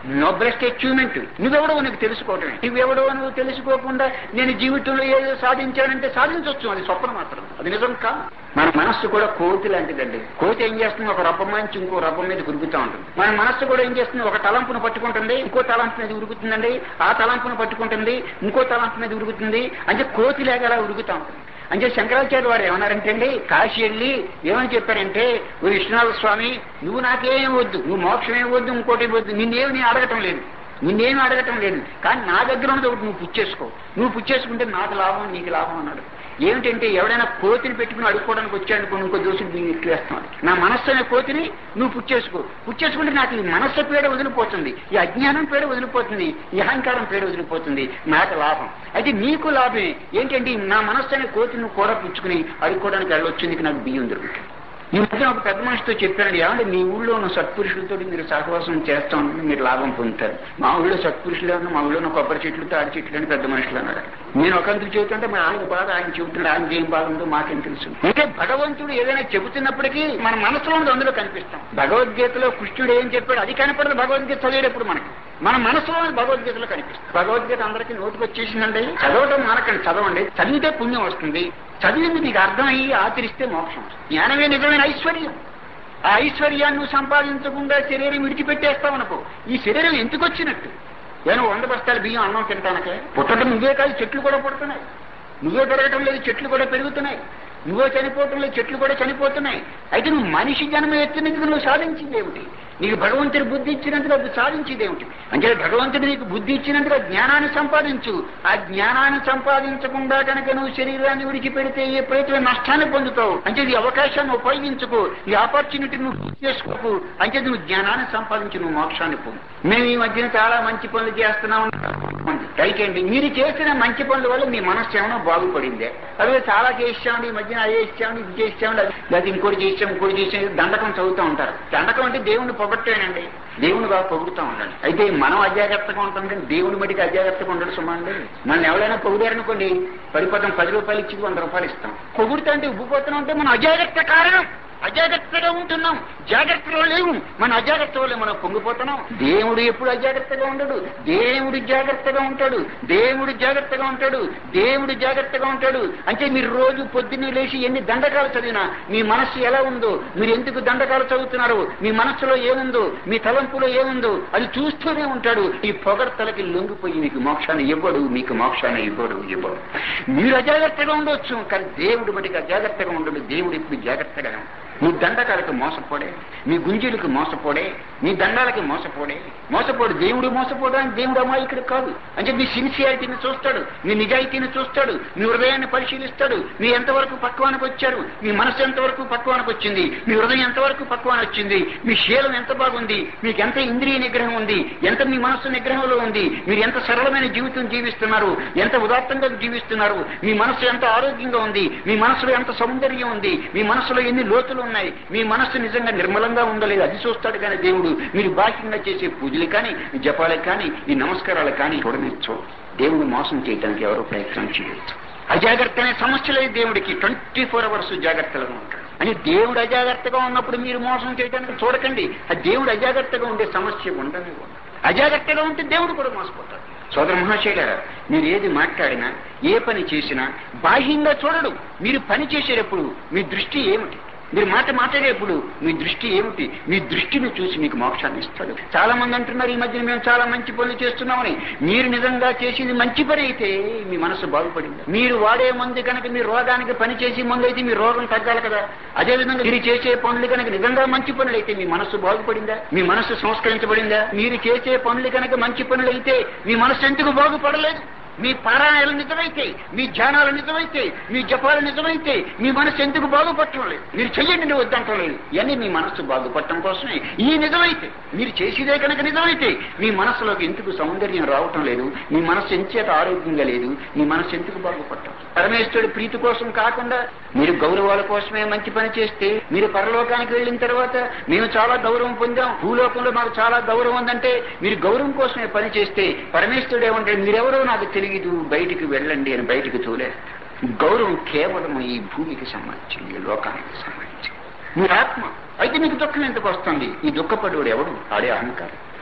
Noblest achievement. నువ్వెవడో నీకు తెలుసుకోవటమే. నువ్వెవడో నువ్వు తెలుసుకోకుండా నేను జీవితంలో ఏదో సాధించానంటే సాధించవచ్చు, అది స్వప్నం మాత్రం, అది నిజం కాదు. మన మనస్సు కూడా కోతి లాంటిదండి. కోతి ఏం చేస్తుంది, ఒక రబ్బం మంచి ఇంకో రబ్బం మీద ఉరుకుతూ ఉంటుంది. మన మనస్సు కూడా ఏం చేస్తుంది, ఒక తలంపును పట్టుకుంటుంది, ఇంకో తలంపు మీద ఉరుకుతుందండి, ఆ తలంపును పట్టుకుంటుంది, ఇంకో తలంపు మీద ఉరుకుతుంది, అంటే కోతి లేగలా ఉరుకుతూ ఉంటుంది. అంటే శంకరాచార్య వారు ఏమన్నారంటే అండి, కాశీ వెళ్ళి ఏమని చెప్పారంటే, ఓ విశ్వనాథ స్వామి నువ్వు నాకేం వద్దు, నువ్వు మోక్షం ఏం వద్దు, ఇంకోటి వద్దు, నిన్నేమి నేను అడగటం లేదు, నిన్నేమి అడగటం లేదు, కానీ నా దగ్గర ఉన్నది ఒకటి నువ్వు పుచ్చేసుకో, నువ్వు పుచ్చేసుకుంటే నాకు లాభం నీకు లాభం అన్నాడు. ఏమిటంటే ఎవడైనా కోతిని పెట్టుకుని అడుక్కోవడానికి వచ్చాడుకో ఇంకో దోషులు నేను ఇట్లేస్తాను, నా మనస్సు అనే కోతిని నువ్వు పుచ్చేసుకో, పుచ్చేసుకుంటే నాకు ఈ మనస్సు పేడ వదిలిపోతుంది, ఈ అజ్ఞానం పేడ వదిలిపోతుంది, ఈ అహంకారం పేడ వదిలిపోతుంది, నాకు లాభం. అయితే నీకు లాభమే ఏంటంటే నా మనస్సు అనే కోతిని నువ్వు కూడా పుచ్చుకుని అడుక్కోవడానికి వెళ్ళొచ్చు, నీకు నాకు బియ్యం దొరుకుతుంది. ఈ మధ్య ఒక పెద్ద మనిషితో చెప్పాను, ఏమంటే మీ ఊళ్ళో ఉన్న సత్పురుషులతో మీరు సహవాసం చేస్తా ఉంటే మీరు లాభం పొందుతారు. మా ఊళ్ళో సత్పురుషులే ఉన్నా, మా ఊళ్ళో కొబ్బరి చెట్లు తాడి చెట్లు అని పెద్ద మనుషులు అన్నాడు. నేను ఒకందుకు చెబుతుంటే మా ఆయన బాధ, ఆయన చెబుతున్నాడు, ఆయన ఏం బాధ ఉందో మాకేం తెలుసు. అంటే భగవంతుడు ఏదైనా చెబుతున్నప్పటికీ మన మనసులో అందులో కనిపిస్తాం. భగవద్గీతలో కృష్ణుడు ఏం చెప్పాడు అది కనపడదు, భగవద్గీత చదివేటప్పుడు మనకి మన మనసులో భగవద్గీతలో కనిపిస్తుంది. భగవద్గీత అందరికీ నోటికి వచ్చేసిందండి, చదవటం మానకండి, చదవండి, చదివితే పుణ్యం వస్తుంది, చదివింది నీకు అర్థమయ్యి ఆచరిస్తే మోక్షం. జ్ఞానమే నిజమైన ఐశ్వర్యం. ఆ ఐశ్వర్యాన్ని నువ్వు సంపాదించకుండా శరీరం విడిచిపెట్టేస్తావు అనుకో, ఈ శరీరం ఎందుకు వచ్చినట్టు? నేను వంద బస్తాలు బియ్యం అన్నం తింటానకే, పుట్టడం నువ్వే కాదు చెట్లు కూడా పుడుతున్నాయి, నువ్వే పెరగటం లేదు చెట్లు కూడా పెరుగుతున్నాయి, నువ్వే చనిపోవటం లేదు చెట్లు కూడా చనిపోతున్నాయి. అయితే నువ్వు మనిషి జన్మ ఎత్తినందుకు నువ్వు సాధించింది ఏమిటి? నీకు భగవంతుడి బుద్ధి ఇచ్చినందుకు అది సాధించేది ఏమిటి? అంటే భగవంతుడు నీకు బుద్ధి ఇచ్చినందుకు జ్ఞానాన్ని సంపాదించు. ఆ జ్ఞానాన్ని సంపాదించకుండా కనుక నువ్వు శరీరాన్ని విడిచిపెడితే ఏ ప్రయత్నం నష్టాన్ని పొందుతావు. అంటే ఈ అవకాశాన్ని ఉపయోగించుకో, ఈ ఆపర్చునిటీని నువ్వు చేసుకోకు. అంటే నువ్వు జ్ఞానాన్ని సంపాదించి నువ్వు మోక్షాన్ని పొందు. మేము ఈ మధ్యన చాలా మంచి పనులు చేస్తున్నాం అయికండి. మీరు చేసిన మంచి పనుల వల్ల మీ మనస్సు ఏమైనా బాగుపడిందే. అదే చాలా చేసామండి, ఈ మధ్యన అదే ఇచ్చామండి, ఇది చేసామండి, అది ఇంకోటి చేసాం ఇంకోటి చేసాం, దండకం చదువుతూ ఉంటారు. దండకం అంటే దేవుణ్ణి పొగట్టేనండి, దేవుని బాగా పొగుడుతూ ఉండండి. అయితే మనం అజాగ్రత్తగా ఉంటాం కానీ దేవుని బట్టికి అజాగ్రత్తగా ఉండడు సుమండి. మనం ఎవరైనా పొగిడారనుకోండి, పడిపోతాం, పది రూపాయలు ఇచ్చి వంద రూపాయలు ఇస్తాం. పొగుడుతా అంటే ఉబ్బిపోతున్నాం అంటే మనం అజాగ్రత్త కారణం, అజాగ్రత్తగా ఉంటున్నాం, జాగ్రత్తలో లేవు, మన అజాగ్రత్త వల్ల మనం పొంగిపోతున్నాం. దేవుడు ఎప్పుడు అజాగ్రత్తగా ఉండడు, దేవుడు జాగ్రత్తగా ఉంటాడు, దేవుడు జాగ్రత్తగా ఉంటాడు, దేవుడు జాగ్రత్తగా ఉంటాడు. అంటే మీరు రోజు పొద్దున్నే లేచి ఎన్ని దండకాలు చదివినా మీ మనస్సు ఎలా ఉందో, మీరు ఎందుకు దండకాలు చదువుతున్నారు, మీ మనస్సులో ఏముందో, మీ తలంపులో ఏముందో అది చూస్తూనే ఉంటాడు. ఈ పొగడ్తలకి లొంగిపోయి మీకు మోక్షాన్ని ఇవ్వడు, మీకు మోక్షాన్ని ఇవ్వడు ఇవ్వడు మీరు అజాగ్రత్తగా ఉండొచ్చు, కానీ దేవుడు బట్టికి అజాగ్రత్తగా ఉండడు. దేవుడు ఇప్పుడు జాగ్రత్తగా మీ దండకాలకు మోసపోడే, మీ గుంజీలకు మోసపోడే, మీ దండాలకి మోసపోడే, మోసపోడు. దేవుడు మోసపోడు అని దేవుడు అమాయకుడు కాదు. అంటే మీ సిన్సియారిటీని చూస్తాడు, మీ నిజాయితీని చూస్తాడు, మీ హృదయాన్ని పరిశీలిస్తాడు. మీ ఎంతవరకు పక్వానికి వచ్చారు, మీ మనసు ఎంతవరకు పక్వానికి వచ్చింది, మీ హృదయం ఎంతవరకు పక్వానికి వచ్చింది, మీ శీలం ఎంత బాగుంది, మీకు ఎంత ఇంద్రియ నిగ్రహం ఉంది, ఎంత మీ మనస్సు నిగ్రహంలో ఉంది, మీరు ఎంత సరళమైన జీవితం జీవిస్తున్నారు, ఎంత ఉదాత్తంగా జీవిస్తున్నారు, మీ మనస్సు ఎంత ఆరోగ్యంగా ఉంది, మీ మనసులో ఎంత సౌందర్యం ఉంది, మీ మనసులో ఎన్ని లోతులు ఉన్నాయి, మీ మనస్సు నిజంగా నిర్మలంగా ఉండలేదు అది చూస్తాడు. కానీ దేవుడు మీరు బాహ్యంగా చేసే పూజలు కానీ, జపాలకు కానీ, ఈ నమస్కారాలు కానీ చూడనిచ్చు. దేవుడు మోసం చేయడానికి ఎవరో ప్రయత్నం చేయొచ్చు. అజాగ్రత్త అనే సమస్య లేదు దేవుడికి, ట్వంటీ ఫోర్ అవర్స్ జాగ్రత్తగా ఉంటాడు. అని దేవుడు అజాగ్రత్తగా ఉన్నప్పుడు మీరు మోసం చేయడానికి చూడకండి. ఆ దేవుడు అజాగ్రత్తగా ఉండే సమస్య ఉండని. అజాగ్రత్తగా ఉంటే దేవుడు కూడా మోసపోతాడు. సోదర మహాశయులారా, మీరు ఏది మాట్లాడినా ఏ పని చేసినా బాహ్యంగా చూడడు. మీరు పని చేసేటప్పుడు మీ దృష్టి ఏమిటి, మీరు మాట మాట్లాడేప్పుడు మీ దృష్టి ఏమిటి, మీ దృష్టిని చూసి మీకు మోక్షాన్ని ఇస్తాడు. చాలా మంది అంటున్నారు ఈ మధ్యన మేము చాలా మంచి పనులు చేస్తున్నామని. మీరు నిజంగా చేసింది మంచి పని అయితే మీ మనసు బాగుపడింది. మీరు వాడే మందు కనుక మీ రోగానికి పని చేసి మందు అయితే మీ రోగం తగ్గాలి కదా. అదేవిధంగా మీరు చేసే పనులు కనుక నిజంగా మంచి పనులు అయితే మీ మనసు బాగుపడిందా, మీ మనసు సంస్కరించబడిందా? మీరు చేసే పనులు కనుక మంచి పనులు అయితే మీ మనసు ఎందుకు బాగుపడలేదు? మీ పారాయణాలు నిజమైతే, మీ ధ్యానాలు నిజమైతే, మీ జపాలు నిజమైతే మీ మనసు ఎందుకు బాగుపడటం లేదు? మీరు చెయ్యండి నువ్వు వద్దంటం లేదు, ఇవన్నీ మీ మనసు బాగుపడటం కోసమే. ఈ నిజమైతే మీరు చేసేదే కనుక నిజమైతే మీ మనసులోకి ఎందుకు సౌందర్యం రావటం లేదు? మీ మనసు ఎంచేత ఆరోగ్యంగా లేదు, మీ మనసు ఎందుకు బాగుపడటం? పరమేశ్వరుడి ప్రీతి కోసం కాకుండా మీరు గౌరవాల కోసమే మంచి పని చేస్తే మీరు పరలోకానికి వెళ్ళిన తర్వాత మేము చాలా గౌరవం పొందాం, భూలోకంలో మాకు చాలా గౌరవం ఉందంటే మీరు గౌరవం కోసమే పని చేస్తే పరమేశ్వరుడు ఏమంటే మీరెవరో నాకు తెలియదు బయటికి వెళ్ళండి అని బయటికి తోలే. గౌరవం కేవలం ఈ భూమికి సంబంధించింది, లోకానికి సంబంధించింది. మీరు ఆత్మ అయితే మీకు దుఃఖం ఎందుకు వస్తుంది? ఈ దుఃఖపడువాడు ఎవడు? ఆడే అహంకారం.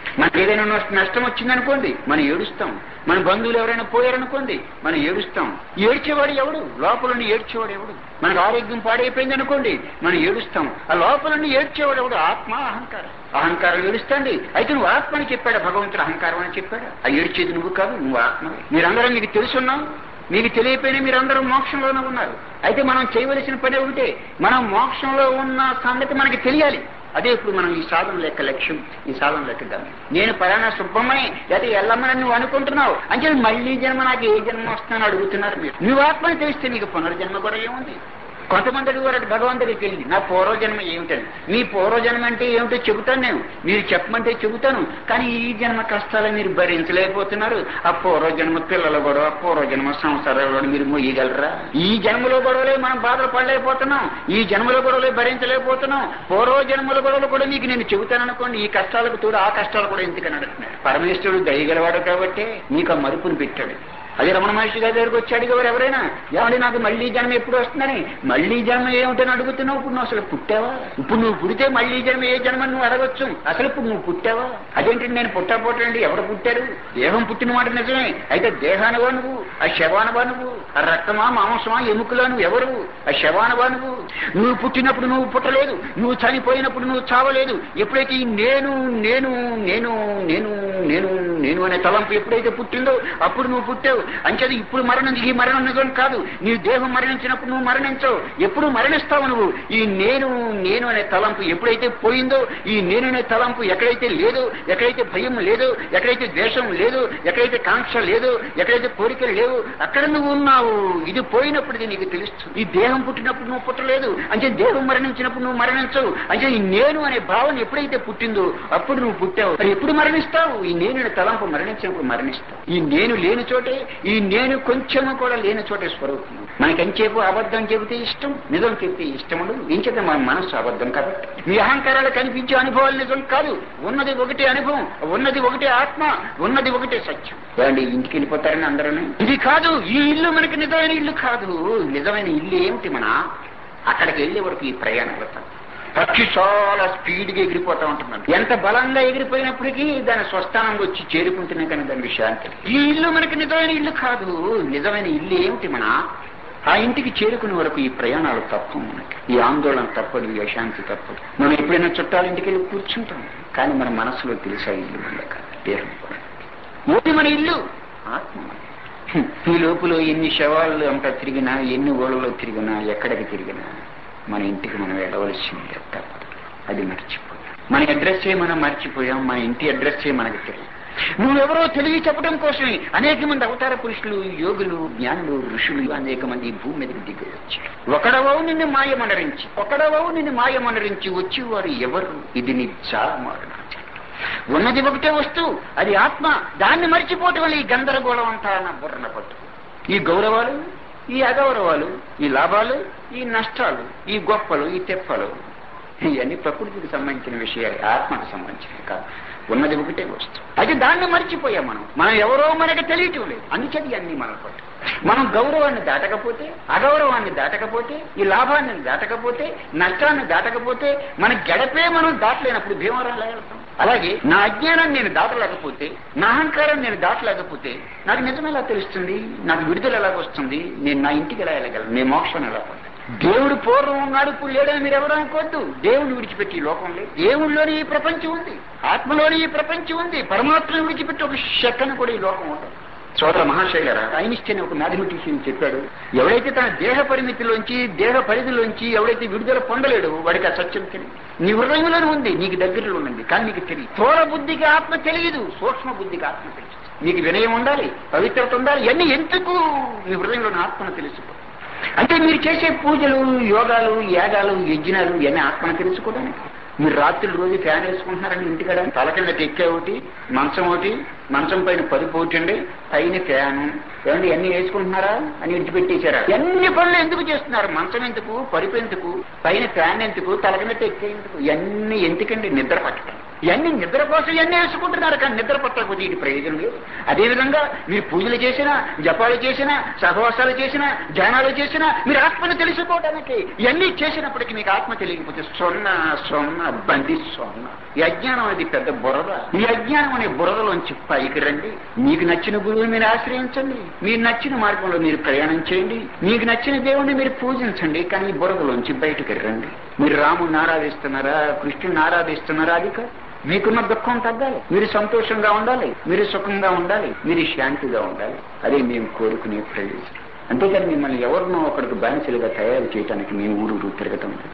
మనకి ఏదైనా నష్టం వచ్చిందనుకోండి మనం ఏడుస్తాం. మన బంధువులు ఎవరైనా పోయారనుకోండి మనం ఏడుస్తాం. ఏడ్చేవాడు ఎవడు? లోపలని ఏడ్చేవాడు ఎవడు? మనకు ఆరోగ్యం పాడైపోయింది అనుకోండి మనం ఏడుస్తాం. ఆ లోపలని ఏడ్చేవాడు ఎవడు? ఆత్మ, అహంకారం. అహంకారం ఏడుస్తాండి. అయితే నువ్వు ఆత్మని చెప్పాడా భగవంతుడు? అహంకారం అని చెప్పాడా? ఆ ఏడ్చేది నువ్వు కాదు, నువ్వు ఆత్మ. మీరందరూ మీకు తెలుసున్నావు, మీకు తెలియపోయినా మీరందరూ మోక్షంలోనే ఉన్నారు. అయితే మనం చేయవలసిన పని ఒకటే, మనం మోక్షంలో ఉన్న సంగతి మనకి తెలియాలి. అదే ఇప్పుడు మనం ఈ సాధన యొక్క లక్ష్యం, ఈ సాధన లెక్క గమ్యం. నేను పలానా సుబ్బమ్మని లేదా ఎల్లమ్మని నువ్వు అనుకుంటున్నావు అంటే మళ్ళీ జన్మ నాకు ఏ జన్మ వస్తుందని అడుగుతున్నారు మీరు. నువ్వు ఆత్మని తెలిస్తే నీకు పునర్జన్మ కూడా ఏముంది? కొంతమంది అడిగారు భగవంతుడికి వెళ్ళి నా పూర్వజన్మ ఏమిటని. మీ పూర్వజన్మ అంటే ఏమిటో చెబుతాను నేను, మీరు చెప్పమంటే చెబుతాను. కానీ ఈ జన్మ కష్టాలను మీరు భరించలేకపోతున్నారు. ఆ పూర్వజన్మ పిల్లల గొడవ, పూర్వజన్మ సంసారాల గొడవ మీరు మొయ్యగలరా? ఈ జన్మలో గొడవలే మనం బాధలు పడలేకపోతున్నాం, ఈ జన్మలో గొడవలే భరించలేకపోతున్నాం. పూర్వజన్మల గొడవలు కూడా మీకు నేను చెబుతాను అనుకోండి. ఈ కష్టాలకు తోడు ఆ కష్టాలు కూడా ఎందుకని అడుగుతున్నారు. పరమేశ్వరుడు దయగలవాడు కాబట్టి మీకు ఆ మరుపుని పెట్టాడు. అదే రమణ మహర్షి గారి దగ్గరకు వచ్చి అడిగేవారు ఎవరైనా, ఏమంటే నాకు మళ్లీ జన్మ ఎప్పుడు వస్తుందని. మళ్లీ జన్మ ఏమిటని అడుగుతున్నావు? ఇప్పుడు నువ్వు అసలు పుట్టావా? ఇప్పుడు నువ్వు పుడితే మళ్లీ జన్మ ఏ జన్మ నువ్వు అడగొచ్చు. అసలు ఇప్పుడు నువ్వు పుట్టావా? అదేంటి నేను పుట్టపోటండి, ఎవరు పుట్టారు? దేహం పుట్టిన మాట నిజమే. అయితే దేహానువా నువ్వు? ఆ శవానువా నువ్వు? ఆ రక్తమా, మాంసమా, ఎముకలా నువ్వు ఎవరు? ఆ శవానువా నువ్వు? నువ్వు పుట్టినప్పుడు నువ్వు పుట్టలేదు, నువ్వు చనిపోయినప్పుడు నువ్వు చావలేదు. ఎప్పుడైతే ఈ నేను నేను నేను నేను నేను నేను అనే తలంపు ఎప్పుడైతే పుట్టిందో అప్పుడు నువ్వు పుట్టావు. అంచేది ఇప్పుడు మరణం, ఈ మరణం నిజం కాదు. నీ దేహం మరణించినప్పుడు నువ్వు మరణించవు, ఎప్పుడు మరణిస్తావు నువ్వు. ఈ నేను నేను అనే తలంపు ఎప్పుడైతే పోయిందో, ఈ నేను అనే తలంపు ఎక్కడైతే లేదో, ఎక్కడైతే భయం లేదు, ఎక్కడైతే ద్వేషం లేదు, ఎక్కడైతే కాంక్ష లేదు, ఎక్కడైతే కోరికలు లేవు, అక్కడ నువ్వు ఉన్నావు. ఇది పోయినప్పుడు నీకు తెలుస్తుంది. ఈ దేహం పుట్టినప్పుడు నువ్వు పుట్టలేదు, అంటే దేహం మరణించినప్పుడు నువ్వు మరణించవు. అంటే ఈ నేను అనే భావన ఎప్పుడైతే పుట్టిందో అప్పుడు నువ్వు పుట్టావు. మరి ఎప్పుడు మరణిస్తావు? ఈ నేను అనే తలంపు మరణించినప్పుడు మరణిస్తావు. ఈ నేను లేని చోటే, ఈ నేను కొంచెము కూడా లేని చోటే స్వరూపం. మనకెంచేపు అబద్ధం చెబితే ఇష్టం, నిజం చెబితే ఇష్టముడు. ఇంచేత మన మనసు అబద్ధం కాబట్టి మీ అహంకారాలు కనిపించే అనుభవాలు నిజం కాదు. ఉన్నది ఒకటే అనుభవం, ఉన్నది ఒకటే ఆత్మ, ఉన్నది ఒకటే సత్యం. ఏమండి ఇంటికి వెళ్ళిపోతారని అందరూ ఇది కాదు, ఈ ఇల్లు మనకి నిజమైన ఇల్లు కాదు. నిజమైన ఇల్లు ఏమిటి? మన అక్కడికి వెళ్ళే వరకు ఈ ప్రయాణం వెళ్తాం. పక్షి చాలా స్పీడ్గా ఎగిరిపోతా ఉంటున్నాను. ఎంత బలంగా ఎగిరిపోయినప్పటికీ దాని స్వస్థానంగా వచ్చి చేరుకుంటున్నా కానీ దాని విషయానికి ఈ ఇల్లు మనకి నిజమైన ఇల్లు కాదు. నిజమైన ఇల్లు ఏమిటి? మన ఆ ఇంటికి చేరుకునే వరకు ఈ ప్రయాణాలు తప్పు, మనకి ఈ ఆందోళన తప్పదు, ఈ అశాంతి తప్పదు. మనం ఎప్పుడైనా చుట్టాల ఇంటికి వెళ్ళి కూర్చుంటాం, కానీ మన మనసులో తెలిసా ఇల్లు ఉండక దేహం కూడా ఓటి మన ఇల్లు ఆత్మ. ఈ లోపల ఎన్ని శవాలు అంతా తిరిగినా, ఎన్ని ఓళ్ళలో తిరిగినా, ఎక్కడికి తిరిగినా మన ఇంటికి మనం వెళ్ళవలసిందే తప్పదు. అది మర్చిపోయాం. మన అడ్రస్ ఏ మనం మర్చిపోయాం. మన ఇంటి అడ్రస్ ఏ మనకు తెలియదు. నువ్వెవరో తెలియ చెప్పడం కోసమే అనేక మంది అవతార పురుషులు, యోగులు, జ్ఞానులు, ఋషులు అనేక మంది ఈ భూమి మీదకి దిగి వచ్చారు. ఒకడవవు నిన్ను మాయమనరించి, ఒకడవవు నిన్ను మాయమనరించి వచ్చేవారు ఎవరు? ఇది నీ చాలా మారణ. ఉన్నది ఒకటే వస్తువు, అది ఆత్మ. దాన్ని మర్చిపోవటం వల్ల ఈ గందరగోళం అంతా నా బుర్రన పట్టు. ఈ గౌరవాలు, ఈ అగౌరవాలు, ఈ లాభాలు, ఈ నష్టాలు, ఈ గొప్పలు, ఈ తెప్పలు, ఇవన్నీ ప్రకృతికి సంబంధించిన విషయాలు, ఆత్మకు సంబంధించినవి కాదు. ఉన్నది ఒకటే వస్తువు. అయితే దాన్ని మర్చిపోయాం మనం. మనం ఎవరో మనకు తెలియటం లేదు. అందుచేది అన్ని మన పట్టు. మనం గౌరవాన్ని దాటకపోతే, అగౌరవాన్ని దాటకపోతే, ఈ లాభాన్ని దాటకపోతే, నష్టాన్ని దాటకపోతే, మన గడపే మనం దాటలేనప్పుడు భీమవరం వెళ్తాం. అలాగే నా అజ్ఞానాన్ని నేను దాటలేకపోతే, నా అహంకారం నేను దాటలేకపోతే నాకు నిజం ఎలా తెలుస్తుంది? నాకు విడుదల ఎలాగొస్తుంది? నేను నా ఇంటికి ఎలా వెళ్ళగలను? నేను మోక్షాన్ని ఎలా పొందాలి? దేవుడు పూర్వం ఉన్నాడు, ఇప్పుడు లేడని మీరు ఎవరు అనుకోవద్దు. దేవుడిని విడిచిపెట్టి ఈ లోకం లేదు. దేవుడిలోని ఈ ప్రపంచం ఉంది, ఆత్మలోని ఈ ప్రపంచం ఉంది. పరమాత్మను విడిచిపెట్టి ఒక శక్తిని కూడా ఈ లోకం ఉంటుంది. సోదర మహాశైలరా, ఐన్స్టీన్ ఒక మ్యాథమెటిషియన్ చెప్పాడు, ఎవడైతే తన దేహ పరిమితిలోంచి, దేహ పరిధిలోంచి ఎవడైతే విడుదల పొందలేడు వాడికి ఆ సత్యం తెలియదు. నీ హృదయంలోనే ఉంది, నీకు దగ్గరలో ఉంది, కానీ నీకు తెలియదు. స్థూల బుద్ధికి ఆత్మ తెలియదు, సూక్ష్మ బుద్ధికి ఆత్మ తెలుసు. నీకు వినయం ఉండాలి, పవిత్రత ఉండాలి. ఇవన్నీ ఎందుకు? నీ హృదయంలోని ఆత్మను తెలుసుకో. అంటే మీరు చేసే పూజలు, యోగాలు, యాగాలు, యజ్ఞాలు ఇవన్నీ ఆత్మను తెలుసుకోవడానికి. మీరు రాత్రులు రోజు ఫ్యాన్ వేసుకుంటున్నారని ఇంటికాడ తల కింద టెక్కే ఒకటి, మంచం ఒకటి, మంచం పైన పరుపు ఒకటి, పైన ఫ్యాను, ఏమంటే ఇవన్నీ వేసుకుంటున్నారా అని విడిచిపెట్టేశారా? ఎన్ని పనులు ఎందుకు చేస్తున్నారు? మంచం ఎందుకు, పరుపు ఎందుకు, పైన ఫ్యాన్ ఎందుకు, తల కింద టెక్కే ఎందుకు? ఇవన్నీ ఎందుకండి? నిద్ర పట్టడం. ఇవన్నీ నిద్ర కోసం ఇవన్నీ వేసుకుంటున్నారు, కానీ నిద్ర పట్టకపోతే ఇది ప్రయోజనం లేదు. అదేవిధంగా మీరు పూజలు చేసినా, జపాలు చేసినా, సహవాసాలు చేసినా, ధ్యానాలు చేసినా మీరు ఆత్మను తెలుసుకోవడానికి ఇవన్నీ చేసినప్పటికీ మీకు ఆత్మ తెలియకపోతే సొన్న సొన్న బంది సొన్న. ఈ అజ్ఞానం అనేది పెద్ద బురద. ఈ అజ్ఞానం అనే బురదలోంచి పైకి రండి. మీకు నచ్చిన గురువుని మీరు ఆశ్రయించండి, మీరు నచ్చిన మార్గంలో మీరు ప్రయాణం చేయండి, మీకు నచ్చిన దేవుణ్ణి మీరు పూజించండి, కానీ ఈ బురదలోంచి బయటకు రండి. మీరు రాముడిని ఆరాధిస్తున్నారా, కృష్ణుని ఆరాధిస్తున్నారా, అది కాదు. మీకున్న దుఃఖం తగ్గాలి, మీరు సంతోషంగా ఉండాలి, మీరు సుఖంగా ఉండాలి, మీరు శాంతిగా ఉండాలి. అదే మేము కోరుకునే ప్రయోజనం. అంతేకాని మిమ్మల్ని ఎవరినో ఒకరికి బానిసలుగా తయారు చేయడానికి మేము ఊరు తిరగటం.